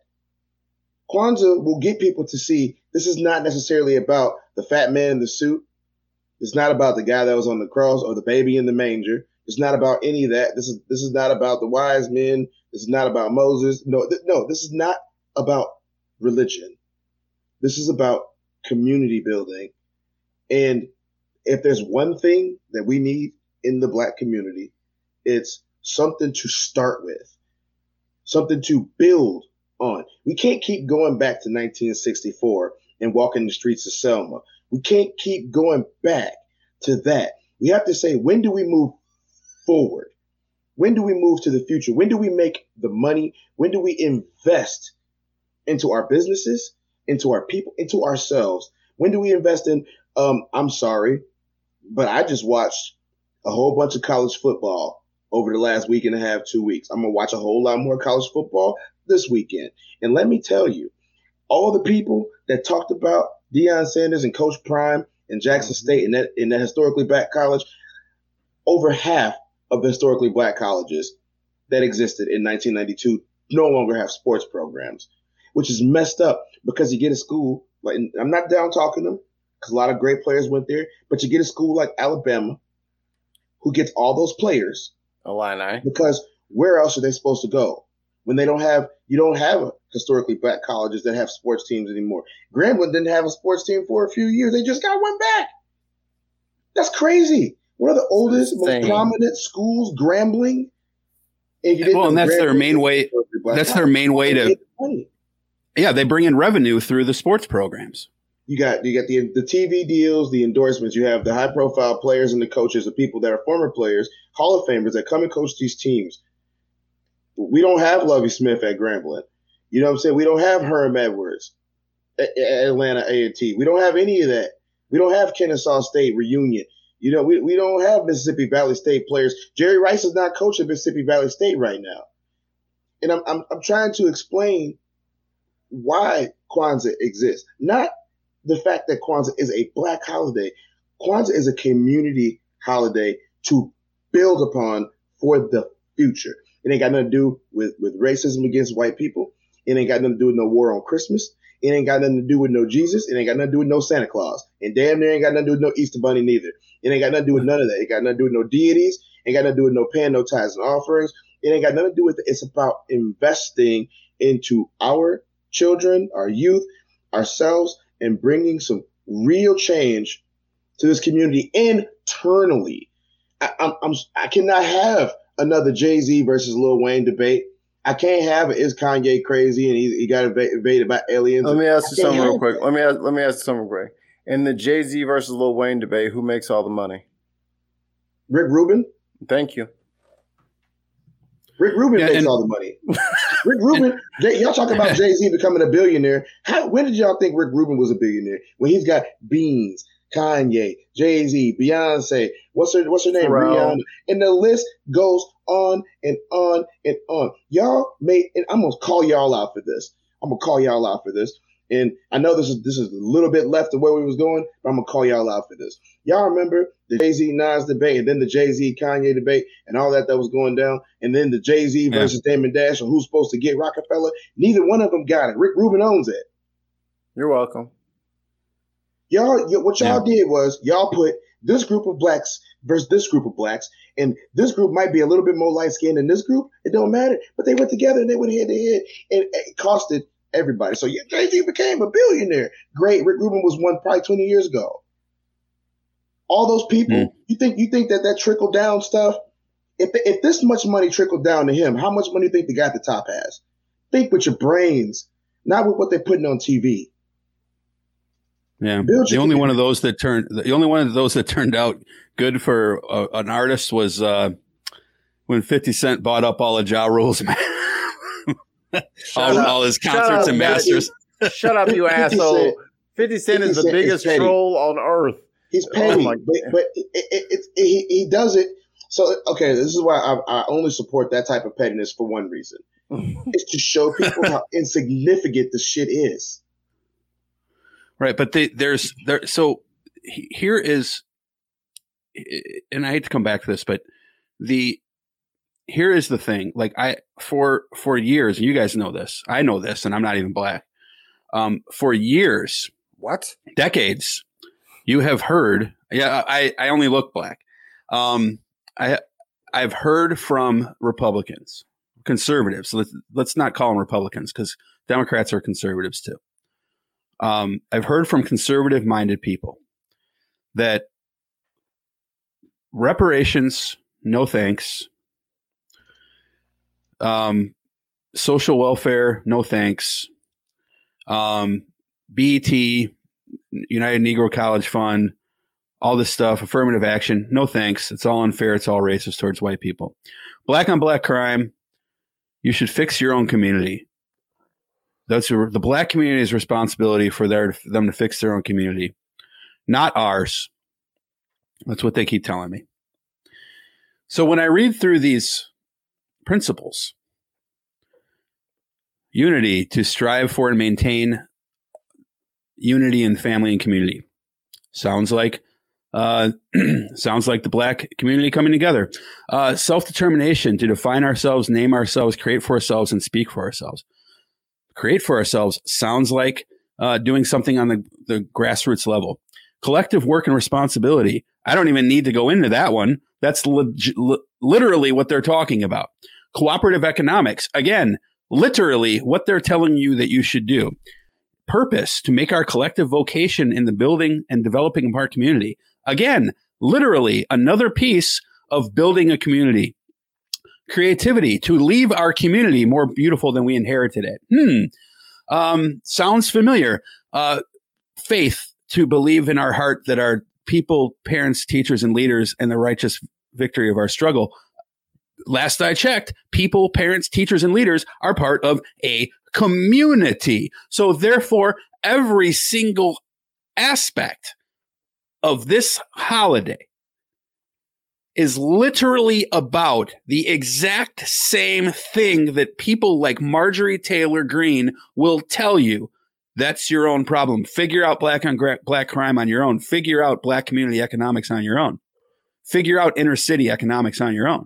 Kwanzaa will get people to see this is not necessarily about the fat man in the suit. It's not about the guy that was on the cross or the baby in the manger. It's not about any of that. This is this is not about the wise men. This is not about Moses. No, th- no, this is not about religion. This is about community building. And if there's one thing that we need in the black community, it's something to start with, something to build on. We can't keep going back to nineteen sixty-four and walking the streets of Selma. We can't keep going back to that. We have to say, when do we move forward? When do we move to the future? When do we make the money? When do we invest into our businesses, into our people, into ourselves? When do we invest in, um, I'm sorry, but I just watched a whole bunch of college football over the last week and a half, two weeks. I'm going to watch a whole lot more college football this weekend. And let me tell you, all the people that talked about Deion Sanders and Coach Prime and Jackson State and that, in that historically black college, over half of the historically black colleges that existed in nineteen ninety-two no longer have sports programs, which is messed up because you get a school, like, I'm not down talking them because a lot of great players went there, but you get a school like Alabama who gets all those players. Illini. Because where else are they supposed to go when they don't have, you don't have a historically black colleges that have sports teams anymore. Grambling didn't have a sports team for a few years. They just got one back. That's crazy. One of the oldest, most prominent schools, Grambling. And you well, and that's Grambling, their main way. That's their main way to. Yeah, they bring in revenue through the sports programs. You got you got the the T V deals, the endorsements. You have the high profile players and the coaches, the people that are former players, Hall of Famers that come and coach these teams. We don't have Lovie Smith at Grambling. You know what I'm saying? We don't have Herm Edwards at Atlanta A and T. We don't have any of that. We don't have Kennesaw State reunion. You know, we, we don't have Mississippi Valley State players. Jerry Rice is not coaching Mississippi Valley State right now. And I'm I'm, I'm trying to explain why Kwanzaa exists. Not the fact that Kwanzaa is a black holiday. Kwanzaa is a community holiday to build upon for the future. It ain't got nothing to do with, with racism against white people. It ain't got nothing to do with no war on Christmas. It ain't got nothing to do with no Jesus. It ain't got nothing to do with no Santa Claus. And damn near ain't got nothing to do with no Easter Bunny neither. It ain't got nothing to do with none of that. It got nothing to do with no deities. It ain't got nothing to do with no paying no tithes and offerings. It ain't got nothing to do with it. It's about investing into our children, our youth, ourselves, and bringing some real change to this community internally. I, I'm, I'm, I cannot have another Jay-Z versus Lil Wayne debate. I can't have it. Is Kanye crazy and he, he got invaded by aliens? Let me ask you something real quick. Let me ask, let me ask you something real quick. In the Jay-Z versus Lil Wayne debate, who makes all the money? Rick Rubin. Thank you. Rick Rubin yeah, makes all the money. Rick Rubin, Jay, y'all talking about Jay-Z becoming a billionaire. How, when did y'all think Rick Rubin was a billionaire? When he's got Beans, Kanye, Jay-Z, Beyonce, what's her what's her name? Pharrell. Rihanna. And the list goes on and on and on. Y'all made, and I'm gonna call y'all out for this. I'm gonna call y'all out for this. And I know this is this is a little bit left of where we was going, but I'm gonna call y'all out for this. Y'all remember the Jay-Z Nas debate, and then the Jay-Z Kanye debate, and all that that was going down, and then the Jay-Z Yeah. versus Damon Dash, and who's supposed to get Rockefeller? Neither one of them got it. Rick Rubin owns it. You're welcome. Y'all, y- what y'all did was y'all put this group of blacks versus this group of blacks, and this group might be a little bit more light skinned than this group. It don't matter, but they went together and they went head to head, and it costed everybody. So yeah, Jay-Z became a billionaire. Great. Rick Rubin was one probably twenty years ago. All those people, Mm. you think you think that that trickle down stuff? If if this much money trickled down to him, how much money do you think the guy at the top has? Think with your brains, not with what they're putting on T V. Yeah, Build the your only one of community. those that turned the only one of those that turned out good for uh, an artist was uh, when fifty Cent bought up all of Ja Rule's all, up. all his Shut concerts up, and guys. masters. Shut up, you fifty asshole. Cent- fifty Cent is fifty the Cent is biggest petty. troll on earth. He's petty, Oh my but God. but it, it, it, it, he he does it. So okay, this is why I, I only support that type of pettiness for one reason. It's to show people how insignificant the shit is. Right, but they, there's there. So he- here is, and I hate to come back to this, but the here is the thing. Like I for for years, and you guys know this. I know this, and I'm not even black. Um, for years, What? decades, you have heard. Yeah, I I only look black. Um, I I've heard from Republicans, conservatives. Let's let's not call them Republicans because Democrats are conservatives too. Um, I've heard from conservative-minded people that reparations, no thanks. Um, social welfare, no thanks. Um, B E T, United Negro College Fund, all this stuff, affirmative action, no thanks. It's all unfair. It's all racist towards white people. Black on black crime, you should fix your own community. That's the black community's responsibility for their for them to fix their own community, not ours. That's what they keep telling me. So when I read through these principles, unity to strive for and maintain unity in family and community, sounds like uh, sounds like the black community coming together. Uh, self-determination to define ourselves, name ourselves, create for ourselves, and speak for ourselves. Create for ourselves sounds like uh, doing something on the, the grassroots level. Collective work and responsibility. I don't even need to go into that one. That's leg- li- literally what they're talking about. Cooperative economics. Again, literally what they're telling you that you should do. Purpose to make our collective vocation in the building and developing of our community. Again, literally another piece of building a community. Creativity to leave our community more beautiful than we inherited it. Hmm. Um, sounds familiar. Uh, faith to believe in our heart that our people, parents, teachers, and leaders and the righteous victory of our struggle. Last I checked, people, parents, teachers, and leaders are part of a community. So therefore, every single aspect of this holiday is literally about the exact same thing that people like Marjorie Taylor Greene will tell you. That's your own problem. Figure out black on gra- black crime on your own. Figure out black community economics on your own. Figure out inner city economics on your own.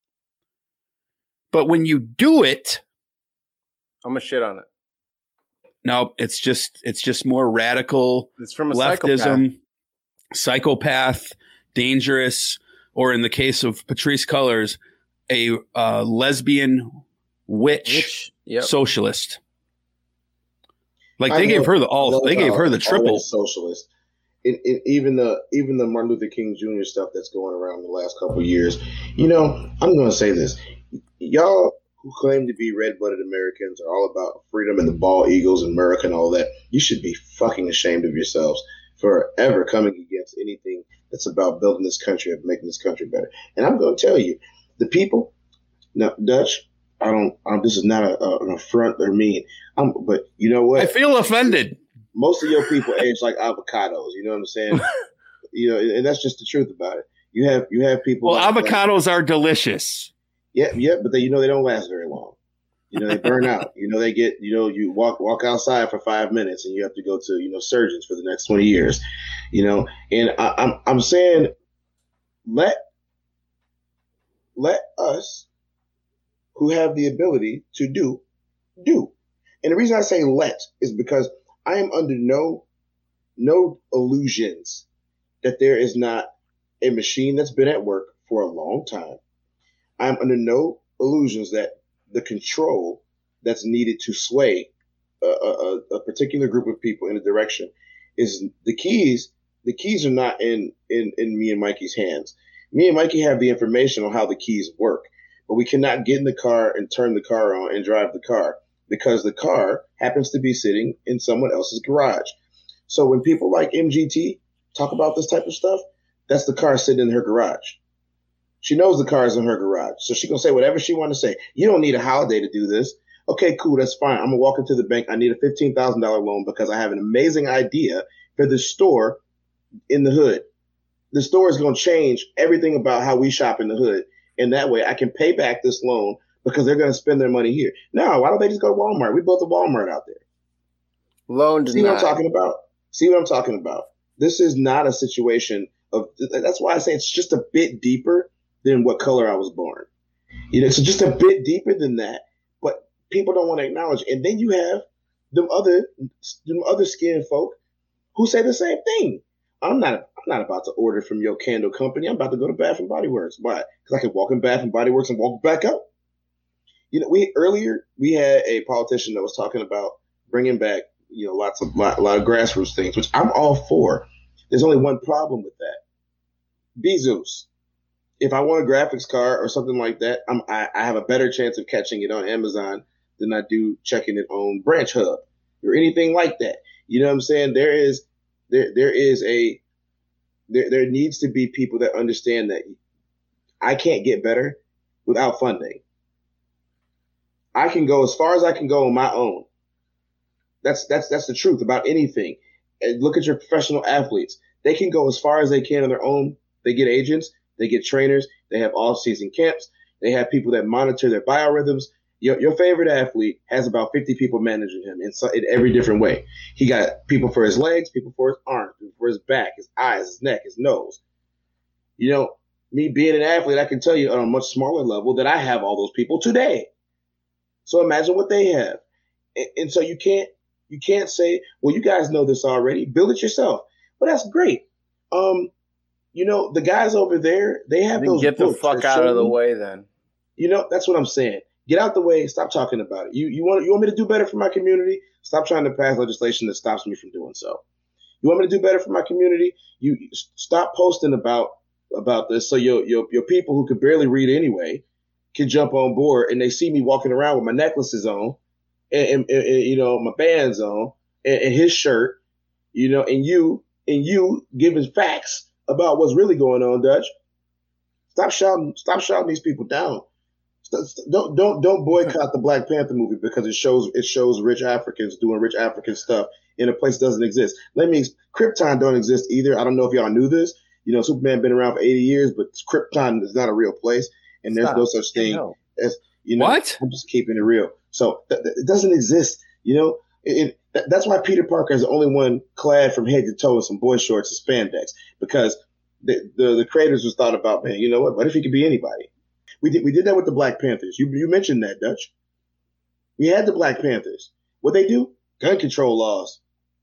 But when you do it, I'm gonna shit on it. no, it's just it's just more radical It's from a leftism, psychopath. psychopath, dangerous, or in the case of Patrisse Cullors, a uh, lesbian witch, Which, yep. socialist. Like I they gave love- her the I all. love They gave how her the always triple. socialist. It, it, even the even the Martin Luther King Junior stuff that's going around the last couple of years. You know, I'm going to say this: y'all who claim to be red-blooded Americans are all about freedom and the bald eagles and America and all that. You should be fucking ashamed of yourselves for ever coming against anything that's about building this country and making this country better. And I'm going to tell you, the people, now Dutch, I don't. Um, this is not a, a, an affront or mean. Um, but you know what? I feel offended. Most of your people age like avocados. You know what I'm saying? You know, and that's just the truth about it. You have you have people. Well, like, avocados like, are delicious. Yeah, yeah, but they, you know, they don't last very long. You know, they burn out. You know, they get. You know, you walk walk outside for five minutes, and you have to go to you know surgeons for the next twenty years. You know, and I, I'm I'm saying, let let us who have the ability to do do. And the reason I say let is because I am under no no illusions that there is not a machine that's been at work for a long time. I'm under no illusions that the control that's needed to sway a, a, a particular group of people in a direction is the keys. The keys are not in, in, in me and Mikey's hands. Me and Mikey have the information on how the keys work, but we cannot get in the car and turn the car on and drive the car because the car happens to be sitting in someone else's garage. So when people like M G T talk about this type of stuff, that's the car sitting in her garage. She knows the car is in her garage. So she going to say whatever she want to say. You don't need a holiday to do this. Okay, cool. That's fine. I'm going to walk into the bank. I need a fifteen thousand dollars loan because I have an amazing idea for the store in the hood. The store is going to change everything about how we shop in the hood. And that way I can pay back this loan because they're going to spend their money here. No, why don't they just go to Walmart? We built a Walmart out there. Loan denied. See what I'm talking about? See what I'm talking about? This is not a situation of, that's why I say it's just a bit deeper than what color I was born. You know, it's just a bit deeper than that, but people don't want to acknowledge. And then you have them other, them other skin folk who say the same thing. I'm not, I'm not about to order from your candle company. I'm about to go to Bath and Body Works. Why? Because I can walk in Bath and Body Works and walk back out. You know, we earlier we had a politician that was talking about bringing back, you know, lots of lot, a lot of grassroots things, which I'm all for. There's only one problem with that. Bezos. If I want a graphics card or something like that, I'm, I, I have a better chance of catching it on Amazon than I do checking it on Branch Hub or anything like that. You know what I'm saying? There is there there is a there there needs to be people that understand that I can't get better without funding. I can go as far as I can go on my own. That's that's that's the truth about anything. And look at your professional athletes. They can go as far as they can on their own. They get agents. They get trainers. They have off-season camps. They have people that monitor their biorhythms. Your, your favorite athlete has about fifty people managing him in, so, in every different way. He got people for his legs, people for his arms, people for his back, his eyes, his neck, his nose. You know, me being an athlete, I can tell you on a much smaller level that I have all those people today. So imagine what they have. And, and so you can't you can't say, well, you guys know this already. Build it yourself. Well, that's great. Um, You know, the guys over there, they have then those get the fuck out of the way then. You know, that's what I'm saying. Get out the way. Stop talking about it. You you want you want me to do better for my community? Stop trying to pass legislation that stops me from doing so. You want me to do better for my community? You stop posting about about this so your your your people who could barely read anyway can jump on board and they see me walking around with my necklaces on and, and, and, and you know my bands on and, and his shirt, you know, and you and you giving facts about what's really going on, Dutch. Stop shouting! Stop shouting these people down. Stop, don't don't don't boycott the Black Panther movie because it shows it shows rich Africans doing rich African stuff in a place that doesn't exist. Let me. Krypton don't exist either. I don't know if y'all knew this. You know, Superman been around for eighty years, but Krypton is not a real place, and there's Stop. no such thing no. as you know. What? I'm just keeping it real. So th- th- it doesn't exist. You know, it, it, that's why Peter Parker is the only one clad from head to toe in some boy shorts and spandex, because the, the the creators was thought about, man, you know what? What if he could be anybody? We did we did that with the Black Panthers. You you mentioned that, Dutch. We had the Black Panthers. What they do? Gun control laws.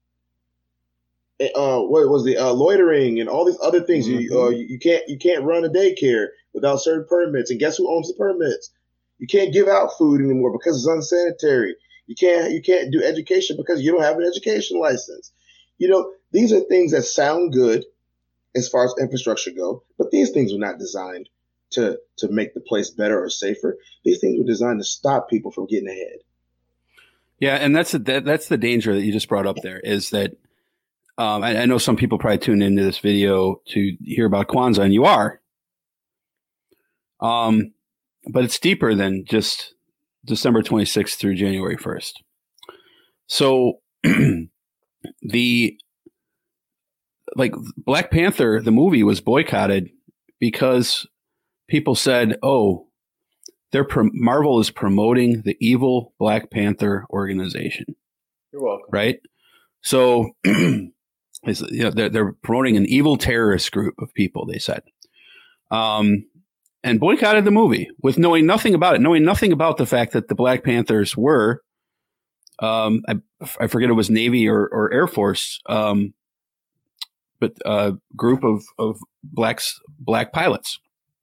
Uh, what was the uh, loitering and all these other things? Mm-hmm. You uh, you can't you can't run a daycare without certain permits. And guess who owns the permits? You can't give out food anymore because it's unsanitary. You can't you can't do education because you don't have an education license. You know, these are things that sound good as far as infrastructure go, but these things were not designed to to make the place better or safer. These things were designed to stop people from getting ahead. Yeah, and that's a, that, that's the danger that you just brought up there is that um, I, I know some people probably tune into this video to hear about Kwanzaa, and you are. Um, but it's deeper than just December twenty-sixth through January first. So the like Black Panther, the movie, was boycotted because people said, "Oh, they're pro- Marvel is promoting the evil Black Panther organization." You're welcome. Right? So it's, you know, they're, they're promoting an evil terrorist group of people, they said. Um, and boycotted the movie with knowing nothing about it, knowing nothing about the fact that the Black Panthers were, um, I, I forget it was Navy or, or Air Force, um, but a group of, of blacks, black pilots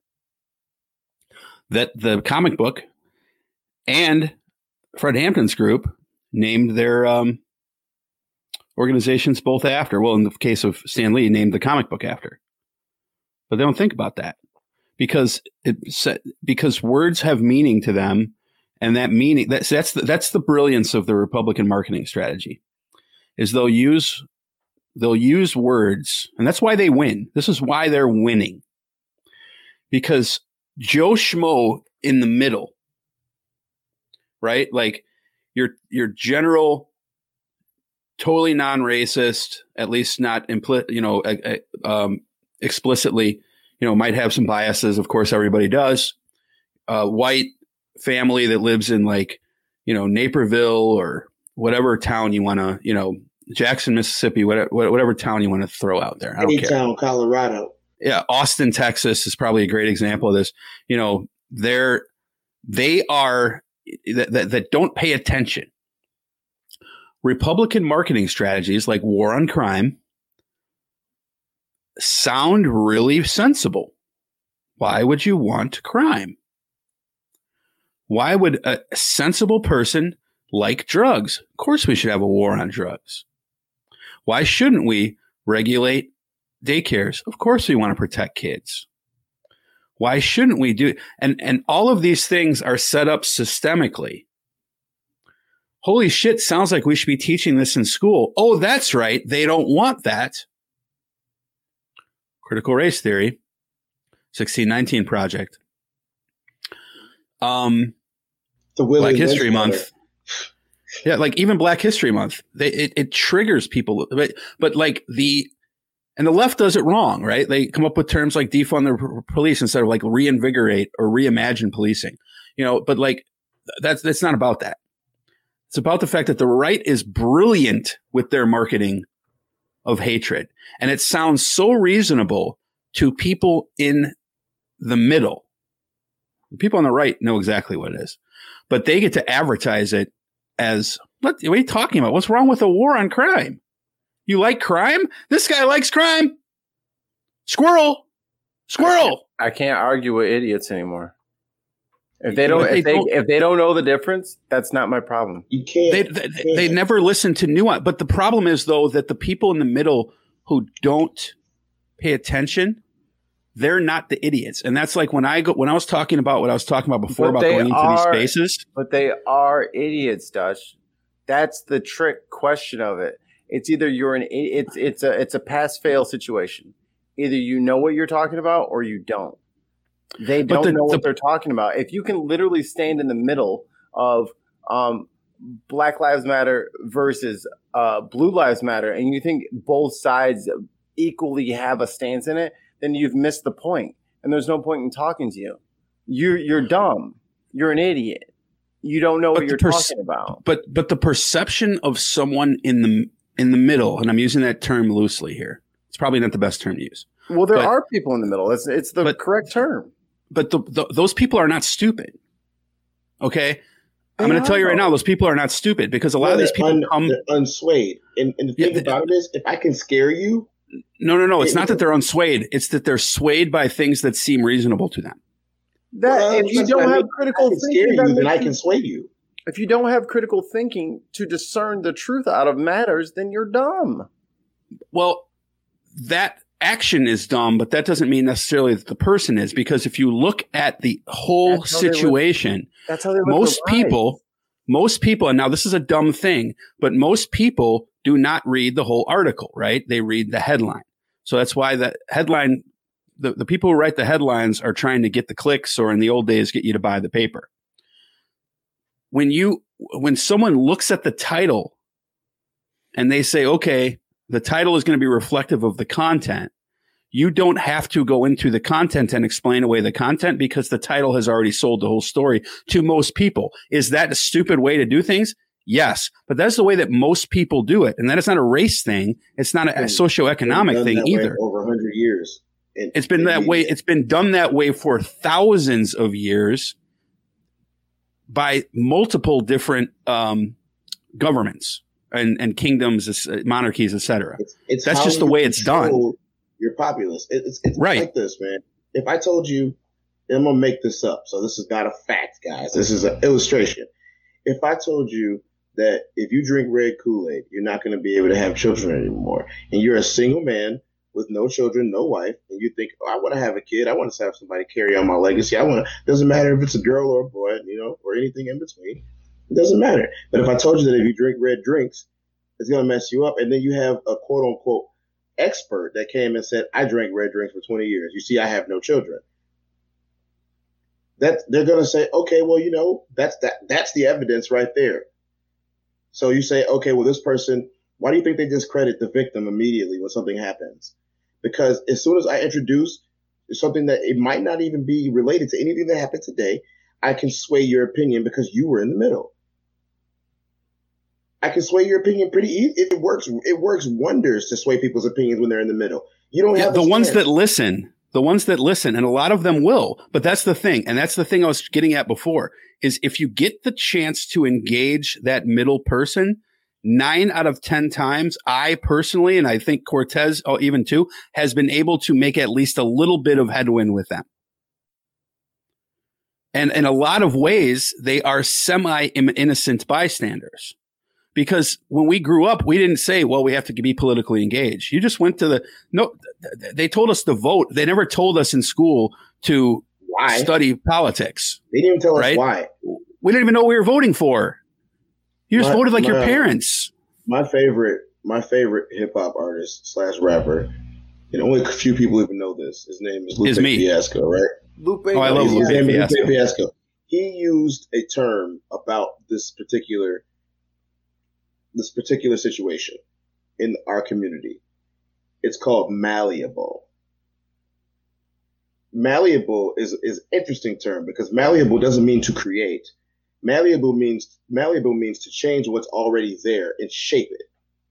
that the comic book and Fred Hampton's group named their um, organizations both after. Well, in the case of Stan Lee, named the comic book after. But they don't think about that because it because words have meaning to them, and that meaning that's that's the, that's the brilliance of the Republican marketing strategy, is they'll use they'll use words, and that's why they win. This is why they're winning, because Joe Schmo in the middle, right? Like your your general, totally non-racist, at least not implicit, you know, uh, um, explicitly, you know, might have some biases. Of course, everybody does. Uh, white family that lives in like, you know, Naperville or whatever town you want to, you know, Jackson, Mississippi, whatever, whatever town you want to throw out there. I don't care. Town, Colorado. Yeah, Austin, Texas is probably a great example of this. You know, they're they are that, that, that don't pay attention. Republican marketing strategies like war on crime sound really sensible. Why would you want crime? Why would a sensible person like drugs? Of course we should have a war on drugs. Why shouldn't we regulate daycares? Of course we want to protect kids. Why shouldn't we do and and all of these things are set up systemically. Holy shit, sounds like we should be teaching this in school. Oh, that's right. They don't want that. Critical race theory, sixteen nineteen Project. Um, the Black History Month. Yeah, like even Black History Month, they, it, it triggers people. But, but like the, and the left does it wrong, right? They come up with terms like defund the police instead of like reinvigorate or reimagine policing, you know, but like that's, that's not about that. It's about the fact that the right is brilliant with their marketing of hatred. And it sounds so reasonable to people in the middle. People on the right know exactly what it is, but they get to advertise it as, what, what are you talking about? What's wrong with a war on crime? You like crime? This guy likes crime. Squirrel. Squirrel. I can't argue with idiots anymore. If they don't, They if they don't- if they don't know the difference, that's not my problem. You can't. They, they, they never listen to nuance. But the problem is, though, that the people in the middle who don't pay attention, they're not the idiots. And that's like when I go, when I was talking about what I was talking about before But about they going into are- these spaces. But they are idiots, Dutch. That's the trick question of it. It's either you're an i- it's it's a it's a pass fail situation. Either you know what you're talking about or you don't. They But don't the- know what the- they're talking about. If you can literally stand in the middle of um, Black Lives Matter versus uh, Blue Lives Matter, and you think both sides equally have a stance in it, then you've missed the point, and there's no point in talking to you. You're you're dumb. You're an idiot. You don't know But what the you're pers- talking about. But but the perception of someone in the in the middle, and I'm using that term loosely here. It's probably not the best term to use. Well, there but- are people in the middle. It's it's the but- correct term. But the, the, those people are not stupid. Okay, I'm They going to tell you are. right now, those people are not stupid because a lot Well, of these they're people un- come. they're unswayed. And, and the Yeah, thing they- about it is, if I can scare you, No, no, no. It's It- not that they're unswayed. It's that they're swayed by things that seem reasonable to them. That well, if you that's don't what I have mean. critical I can scare thinking, that you, then makes I can you- sway you. if you don't have critical thinking to discern the truth out of matters, then you're dumb. Well, that action is dumb, but that doesn't mean necessarily that the person is, because if you look at the whole That's how they live- situation, That's how they live most their lives. people, most people, and now this is a dumb thing, but most people do not read the whole article, right? They read the headline. So that's why the headline, the, the people who write the headlines are trying to get the clicks, or in the old days, get you to buy the paper. when you when someone looks at the title and they say, okay, the title is going to be reflective of the content, you don't have to go into the content and explain away the content because the title has already sold the whole story to most people. Is that a stupid way to do things? Yes, but that's the way that most people do it. And that is not a race thing. It's not a, a socioeconomic thing either. Over a hundred years. In, it's been that way. It's been done that way for thousands of years by multiple different um, governments and, and kingdoms, monarchies, et cetera. It's, it's that's just the way it's done. Your populace. It, it's it's right. like this, man. If I told you, and I'm gonna make this up, so this is not a fact, guys. This is an illustration. If I told you that if you drink red Kool-Aid, you're not going to be able to have children anymore, and you're a single man with no children, no wife, and you think, oh, I want to have a kid, I want to have somebody carry on my legacy. I want to. Doesn't matter if it's a girl or a boy, you know, or anything in between. It doesn't matter. But if I told you that if you drink red drinks, it's going to mess you up, and then you have a quote unquote expert that came and said, I drank red drinks for twenty years. You see, I have no children. That they're going to say, okay, well, you know, that's that. That's the evidence right there. So you say, okay, well, this person, why do you think they discredit the victim immediately when something happens? Because as soon as I introduce something that it might not even be related to anything that happened today, I can sway your opinion because you were in the middle. I can sway your opinion pretty easy. It works. It works wonders to sway people's opinions when they're in the middle. You don't yeah, have the ones that listen, the ones that listen, and a lot of them will. But that's the thing, and that's the thing I was getting at before. Is if you get the chance to engage that middle person, nine out of ten times, I personally, and I think Cortez, oh, even too, has been able to make at least a little bit of headwind with them. And in a lot of ways, they are semi-innocent bystanders. Because when we grew up, we didn't say, well, we have to be politically engaged. You just went to the, no, they told us to vote. They never told us in school to why? Study politics. They didn't even tell right? us why. We didn't even know what we were voting for. You just my, voted like my, your parents. My favorite, my favorite hip hop artist slash rapper, and only a few people even know this. His name is Lupe is me. Fiasco, right? Lupe. Oh, I love Lupe Fiasco. Lupe Fiasco. He used a term about this particular this particular situation in our community. It's called malleable. Malleable is is an interesting term because malleable doesn't mean to create. Malleable means malleable means to change what's already there and shape it.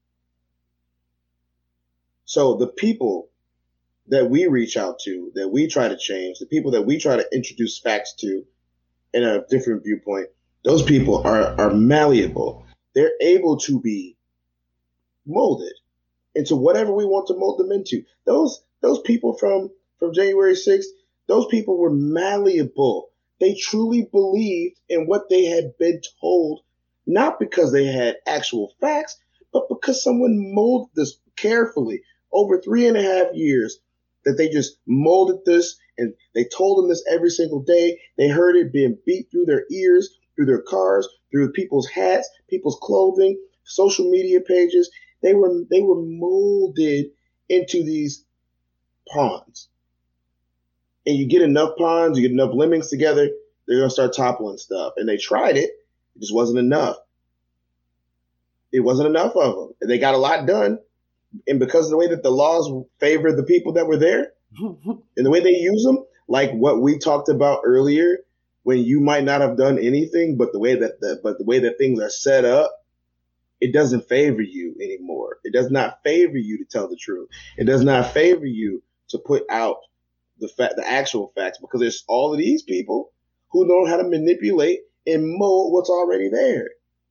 So the people that we reach out to, that we try to change, the people that we try to introduce facts to in a different viewpoint, those people are are malleable. They're able to be molded into whatever we want to mold them into. Those those people from, from January sixth, those people were malleable. They truly believed in what they had been told, not because they had actual facts, but because someone molded this carefully over three and a half years, that they just molded this and they told them this every single day. They heard it being beat through their ears, through their cars, through people's hats, people's clothing, social media pages. They were they were molded into these pawns. And you get enough pawns, you get enough lemmings together, they're going to start toppling stuff. And they tried it. It just wasn't enough. It wasn't enough of them. And they got a lot done. And because of the way that the laws favored the people that were there and the way they use them, like what we talked about earlier, when you might not have done anything, but the way that the, but the way that things are set up, it doesn't favor you anymore. It does not favor you to tell the truth. It does not favor you to put out the fact, the actual facts, because there's all of these people who know how to manipulate and mold what's already there.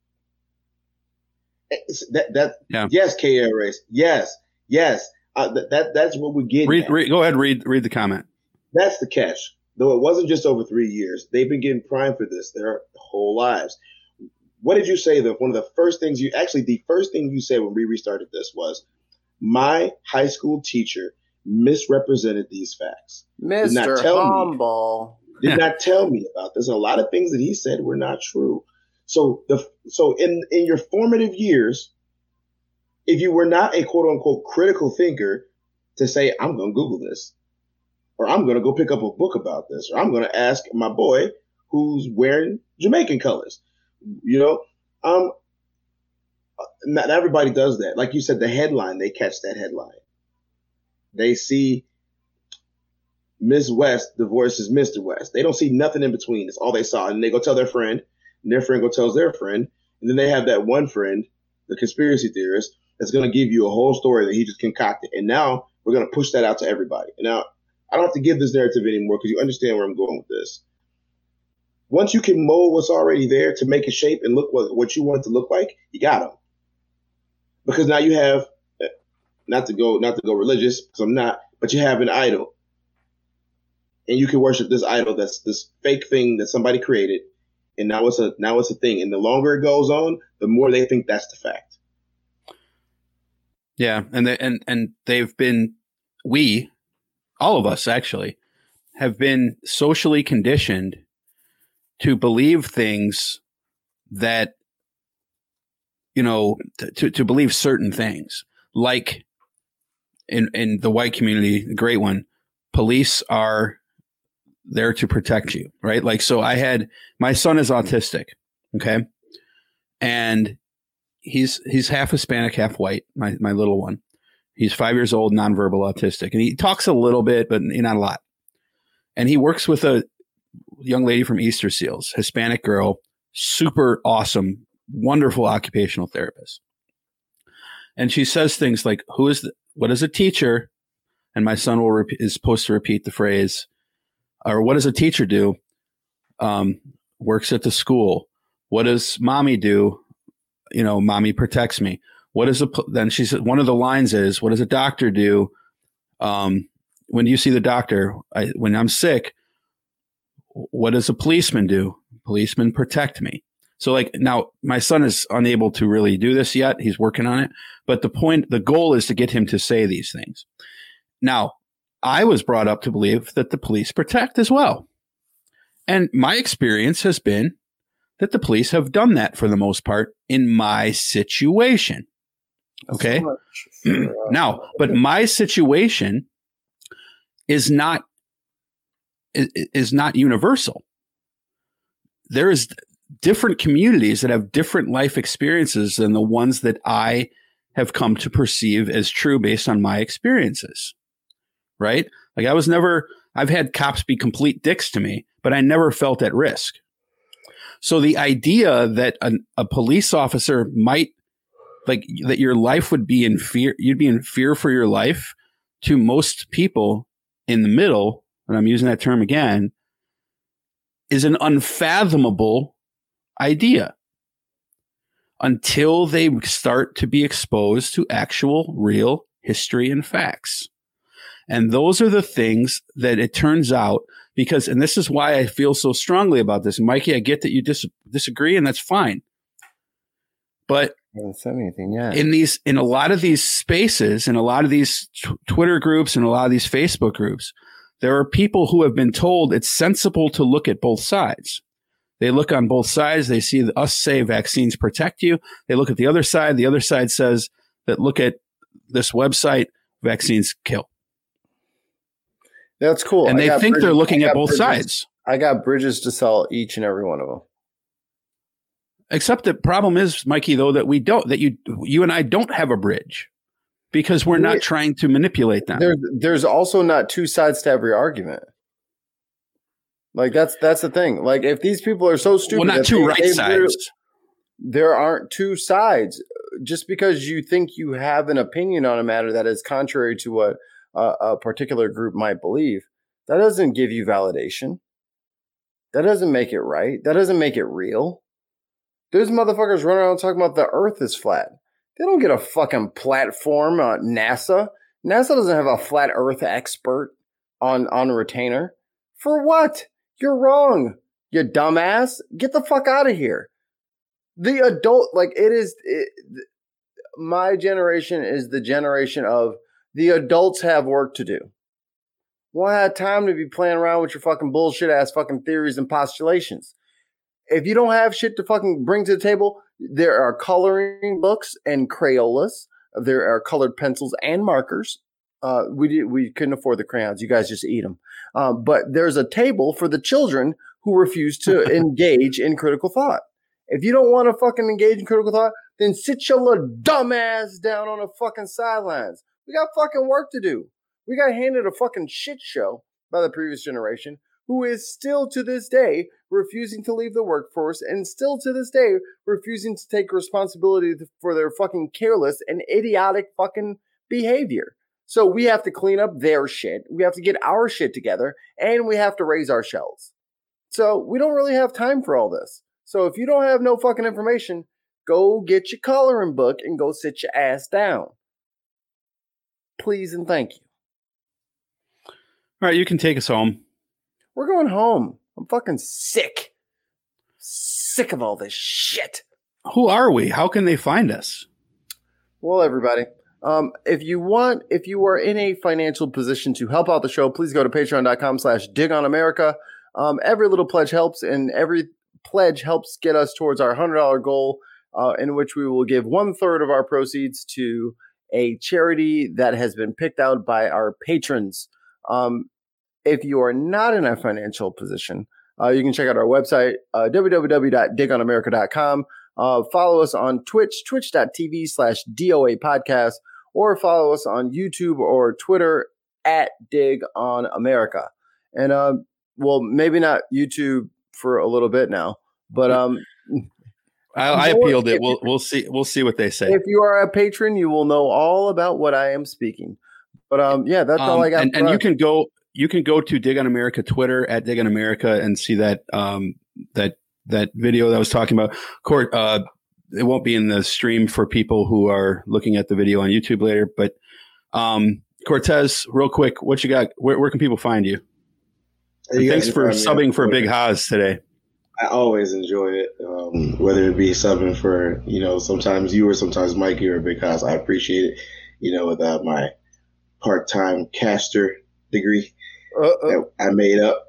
That that yeah. Yes, K R S. Yes, yes. Uh, that, that that's what we're getting. Read, read, go ahead, read read the comment. That's the catch. Though it wasn't just over three years, they've been getting primed for this their whole lives. What did you say? That one of the first things you actually the first thing you said when we restarted this was, my high school teacher misrepresented these facts. Mister Humble me, did not tell me about this. A lot of things that he said were not true. So the so in, in your formative years, if you were not a quote unquote critical thinker to say, I'm going to Google this, or I'm going to go pick up a book about this, or I'm going to ask my boy who's wearing Jamaican colors. You know, um, not everybody does that. Like you said, the headline, they catch that headline. They see Miss West divorces Mister West. They don't see nothing in between. It's all they saw. And they go tell their friend, and their friend go tells their friend. And then they have that one friend, the conspiracy theorist, that's going to give you a whole story that he just concocted. And now we're going to push that out to everybody. And now I don't have to give this narrative anymore because you understand where I'm going with this. Once you can mold what's already there to make it shape and look what, what you want it to look like, you got them. Because now you have, not to go not to go religious, because I'm not, but you have an idol. And you can worship this idol that's this fake thing that somebody created. And now it's a now it's a thing. And the longer it goes on, the more they think that's the fact. Yeah, and they, and and they've been, we, all of us actually, have been socially conditioned to believe things that, you know, to to believe certain things, like in in the white community, the great one, police are there to protect you, right? Like, so I had, my son is autistic, okay, and he's he's half Hispanic, half white. My my little one, he's five years old, nonverbal autistic, and he talks a little bit, but not a lot. And he works with a young lady from Easter Seals, Hispanic girl, super awesome, wonderful occupational therapist. And she says things like, "Who is the, what is a teacher?" And my son will repeat, is supposed to repeat the phrase, or "What does a teacher do?" Um, works at the school. What does mommy do? You know, mommy protects me. What is a, then she said, one of the lines is, "What does a doctor do? Um, when do you see the doctor? I, when I'm sick." What does a policeman do? Policemen protect me. So like, now my son is unable to really do this yet. He's working on it. But the point, the goal is to get him to say these things. Now, I was brought up to believe that the police protect as well. And my experience has been that the police have done that for the most part in my situation. Okay. So now, but my situation is not, is, is not universal. There is different communities that have different life experiences than the ones that I have come to perceive as true based on my experiences. Right? Like, I was never, I've had cops be complete dicks to me, but I never felt at risk. So the idea that an, a police officer might, like, that your life would be in fear, you'd be in fear for your life, to most people in the middle, and I'm using that term again, is an unfathomable idea until they start to be exposed to actual real history and facts. And those are the things that it turns out, because, and this is why I feel so strongly about this. Mikey, I get that you dis- disagree, and that's fine. But I haven't said anything yet. in these, in a lot of these spaces, in a lot of these t- Twitter groups, and a lot of these Facebook groups, there are people who have been told it's sensible to look at both sides. They look on both sides. They see us say vaccines protect you. They look at the other side. The other side says that, look at this website, vaccines kill. That's cool. And I they got think bridges, they're looking I at got both bridges, sides. I got bridges to sell each and every one of them. Except the problem is, Mikey, though, that we don't, that you, you and I don't have a bridge, because we're not trying to manipulate them. There, there's also not two sides to every argument. Like, that's that's the thing. Like, if these people are so stupid, well, not two they, right they sides. There aren't two sides. Just because you think you have an opinion on a matter that is contrary to what uh, a particular group might believe, that doesn't give you validation. That doesn't make it right. That doesn't make it real. There's motherfuckers running around talking about the earth is flat. They don't get a fucking platform on NASA. NASA doesn't have a flat earth expert on, on retainer. For what? You're wrong, you dumbass. Get the fuck out of here. The adult, like, it is, it, my generation is the generation of the adults have work to do. Won't have time to be playing around with your fucking bullshit ass fucking theories and postulations. If you don't have shit to fucking bring to the table, there are coloring books and Crayolas. There are colored pencils and markers. Uh, we did, we couldn't afford the crayons. You guys just eat them. Uh, but there's a table for the children who refuse to engage in critical thought. If you don't want to fucking engage in critical thought, then sit your little dumb ass down on the fucking sidelines. We got fucking work to do. We got handed a fucking shit show by the previous generation, who is still to this day refusing to leave the workforce and still to this day refusing to take responsibility for their fucking careless and idiotic fucking behavior. So we have to clean up their shit. We have to get our shit together, and we have to raise our shells. So we don't really have time for all this. So if you don't have no fucking information, go get your coloring book and go sit your ass down. Please and thank you. All right, you can take us home. We're going home. I'm fucking sick. Sick of all this shit. Who are we? How can they find us? Well, everybody, um, if you want, if you are in a financial position to help out the show, please go to patreon.com slash dig on America. Um, every little pledge helps, and every pledge helps get us towards our one hundred dollars goal, uh, in which we will give one third of our proceeds to a charity that has been picked out by our patrons. Um, if you are not in a financial position, uh, you can check out our website, uh, w w w dot dig on america dot com. Uh, follow us on Twitch, twitch.tv slash DOA podcast, or follow us on YouTube or Twitter at Dig on America. And, uh, well, maybe not YouTube for a little bit now, but, um, I, I appealed it. We'll, we'll see. We'll see what they say. If you are a patron, you will know all about what I am speaking. But, um, yeah, that's um, all I got. And, and you can go, you can go to Dig on America Twitter at Dig on America and see that, um, that, that video that I was talking about. Court, uh, it won't be in the stream for people who are looking at the video on YouTube later, but, um, Cortez, real quick, what you got? Where, where can people find you? you thanks for subbing for Big Haas today. I always enjoy it, um, whether it be subbing for, you know, sometimes you or sometimes Mikey or Big Haas. I appreciate it, you know, without my part-time caster degree that I made up.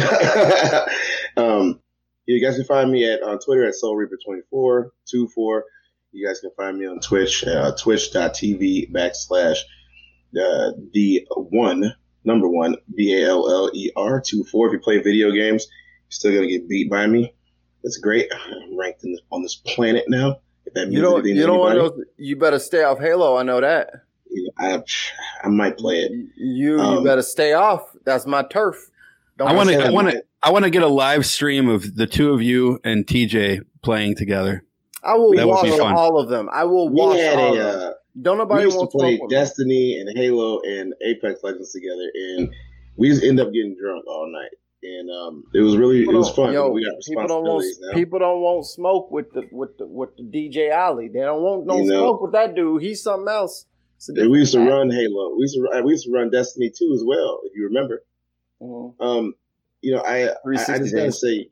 um, you guys can find me at on Twitter at Soul Reaper twenty-four, twenty-four. You guys can find me on Twitch, uh, twitch.tv backslash uh, the one, number one, B A L L E R twenty-four. If you play video games, you're still going to get beat by me. That's great. I'm ranked in this, on this planet now. If that means you don't, anything you to don't want anybody. to, you better stay off Halo. I know that. I, I might play it. You, Um, you better stay off. That's my turf. Don't I want to, say I that. want to, I want to get a live stream of the two of you and T J playing together. I will That would watch be fun. all of them. I will We watch had all a, of them. uh, Don't we nobody used to want to play smoke with me. Destiny and Halo and Apex Legends together, and we just end up getting drunk all night. And um, it was really, People it was don't- fun. Yo, we got people don't want responsibilities now. people don't want smoke with the with the with the D J Ali. They don't want no You know. smoke with that dude. He's something else. It's a And we used to different run Halo. We used to run, we used to run Destiny two as well, if you remember. Mhm. Um, you know, I I, three sixty I just gotta days. say,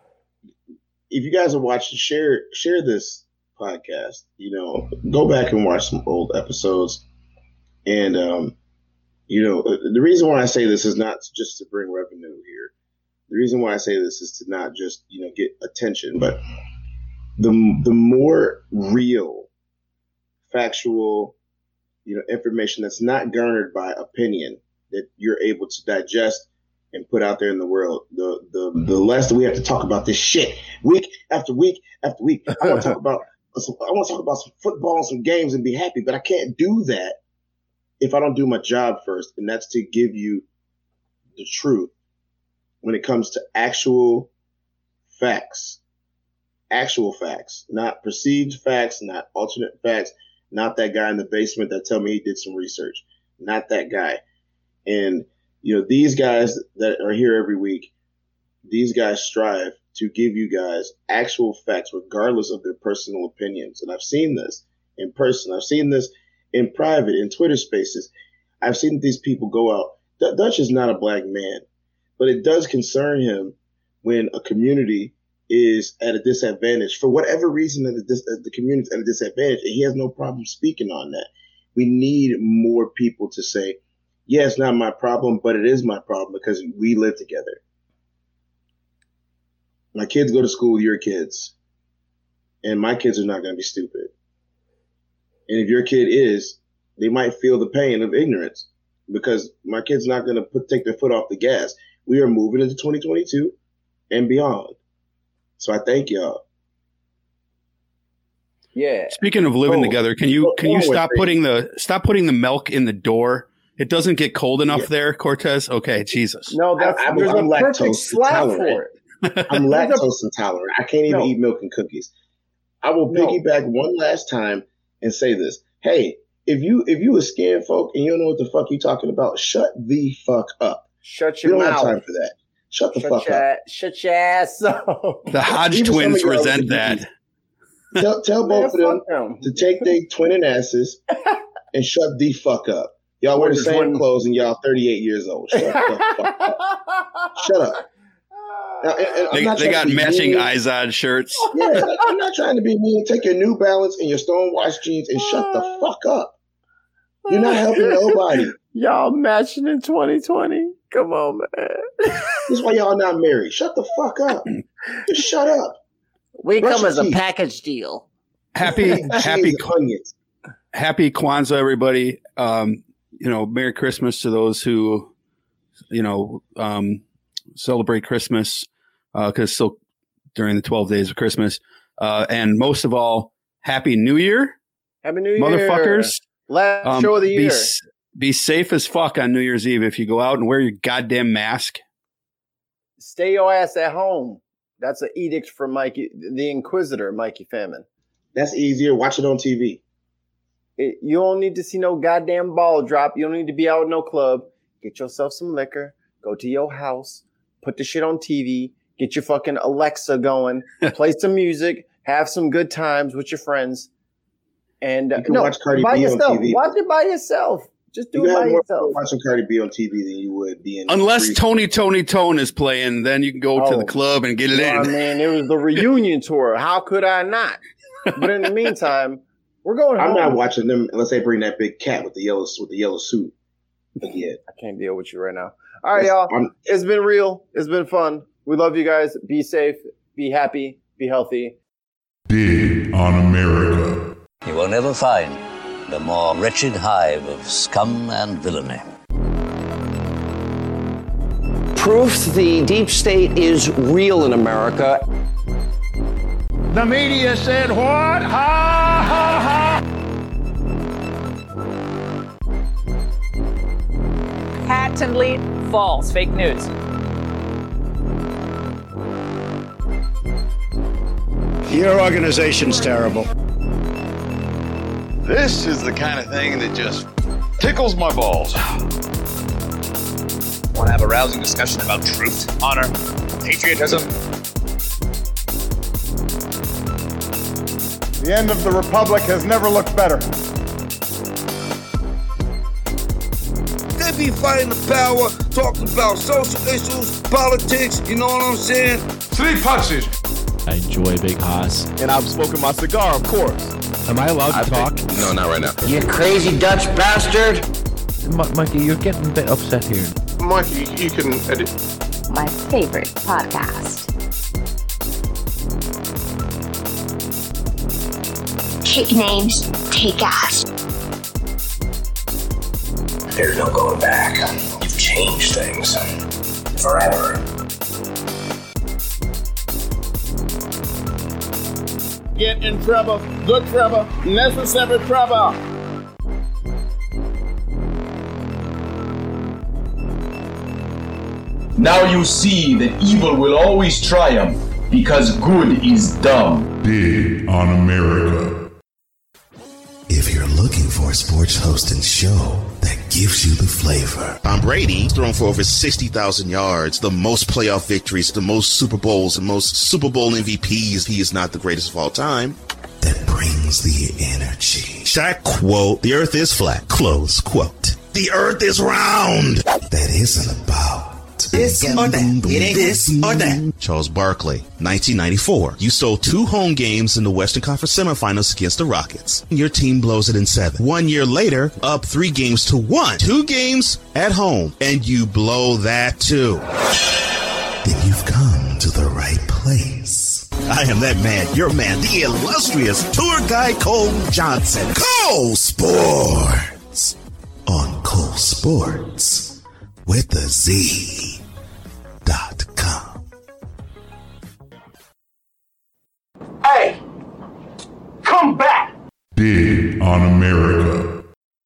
if you guys are watching, share share this podcast. You know, go back and watch some old episodes. And um, you know, the reason why I say this is not just to bring revenue here. The reason why I say this is to not just, you know, get attention, but the the more real, factual, you know, information that's not garnered by opinion that you're able to digest and put out there in the world, the the the less that we have to talk about this shit week after week after week. I want to talk about some, I want to talk about some football and some games and be happy, but I can't do that if I don't do my job first, and that's to give you the truth when it comes to actual facts. Actual facts, not perceived facts, not alternate facts, not that guy in the basement that tell me he did some research, not that guy. And, you know, these guys that are here every week, these guys strive to give you guys actual facts regardless of their personal opinions. And I've seen this in person. I've seen this in private, in Twitter spaces. I've seen these people go out. D- Dutch is not a black man, but it does concern him when a community is at a disadvantage for whatever reason that the, dis- the community is at a disadvantage, and he has no problem speaking on that. We need more people to say, yeah, it's not my problem, but it is my problem because we live together. My kids go to school, your kids, and my kids are not going to be stupid. And if your kid is, they might feel the pain of ignorance because my kid's not going to put take their foot off the gas. We are moving into twenty twenty-two and beyond. So I thank y'all. Yeah. Speaking of living Oh, together, can you what's can you wrong with stop me? putting the stop putting the milk in the door? It doesn't get cold enough Yeah. there, Cortez. Okay, Jesus. No, that's I- I'm- there's I'm a perfect lactose slap intolerant. for it. I'm There's a- lactose intolerant. I can't even No. eat milk and cookies. I will No. piggyback one last time and say this. Hey, if you if you a scared folk and you don't know what the fuck you talking about, shut the fuck up. Shut We your don't mouth. have time for that. Shut the Shut fuck your, up. shut your ass up. The Hodge Even some twins of y'all resent with the that. Tell, tell Man, both of them fuck them. to take their twinning asses and shut the fuck up. Y'all wear the What is same twin- clothes and y'all thirty-eight years old. Shut the fuck up. Shut up. Now, and- and I'm They, not they trying got to be matching mean. Izod shirts. Yeah, I'm not trying to be mean. Take your New Balance and your Stonewatch jeans and shut the fuck up. You're not helping nobody. Y'all matching in twenty twenty. Come on, man. This is why y'all not married. Shut the fuck up. Just shut up. We Brush come your as a teeth. package deal. Happy happy Cheese and onions. happy Kwanzaa, everybody. Um, you know, Merry Christmas to those who, you know, um, celebrate Christmas because it's still during the twelve days of Christmas. Uh, and most of all, Happy New Year, Happy New Year. motherfuckers. Last Um, show of the be, year. s- be safe as fuck on New Year's Eve if you go out and wear your goddamn mask. Stay your ass at home. That's an edict from Mikey, the Inquisitor, Mikey Famine. That's easier. Watch it on T V. It, you don't need to see no goddamn ball drop. You don't need to be out in no club. Get yourself some liquor. Go to your house. Put the shit on T V. Get your fucking Alexa going. Play some music. Have some good times with your friends. And uh, You can no, watch Cardi by B on yourself. T V. Watch it by yourself. Just do You it by have more yourself. fun watching Cardi B on T V than you would be in. Unless free- Tony Tony Tone is playing, then you can go to Oh. the club and get it Well, I in. mean, it was the reunion tour. How could I not? But in the meantime, we're going home. I'm not watching them unless they bring that big cat with the yellow with the yellow suit again. I can't deal with you right now. All right, y'all. I'm- It's been real. It's been fun. We love you guys. Be safe. Be happy. Be healthy. Dig on America. You will never find the more wretched hive of scum and villainy. Proof the deep state is real in America. The media said what? Ha ha ha! Patently false. Fake news. Your organization's terrible. This is the kind of thing that just tickles my balls. Want to have a rousing discussion about truth, honor, patriotism? The end of the republic has never looked better. They be fighting the power, talking about social issues, politics, you know what I'm saying? Three punches. I enjoy Big Haas. And I'm smoking my cigar, of course. Am I allowed to I talk? Think, no, not right now. You crazy Dutch bastard! M- Mikey, you're getting a bit upset here. Mikey, you can edit. My favorite podcast. Kick names, take ass. There's no going back. You've changed things. Forever. Get in trouble, good trouble, necessary trouble. Now you see that evil will always triumph because good is dumb. Dig on America. If you're looking for a sports hosting show that gives you the flavor. Tom Brady, thrown for over sixty thousand yards, the most playoff victories, the most Super Bowls, the most Super Bowl M V Ps. He is not the greatest of all time. That brings the energy. Shaq quote, the earth is flat, close quote. The earth is round. That isn't about this or that. It ain't this or that. Charles Barkley, nineteen ninety-four. You stole two home games in the Western Conference semifinals against the Rockets. Your team blows it in seven. One year later, up three games to one. Two games at home, and you blow that too. Then you've come to the right place. I am that man, your man, the illustrious tour guide Cole Johnson. Cole Sports. On Cole Sports with the Z.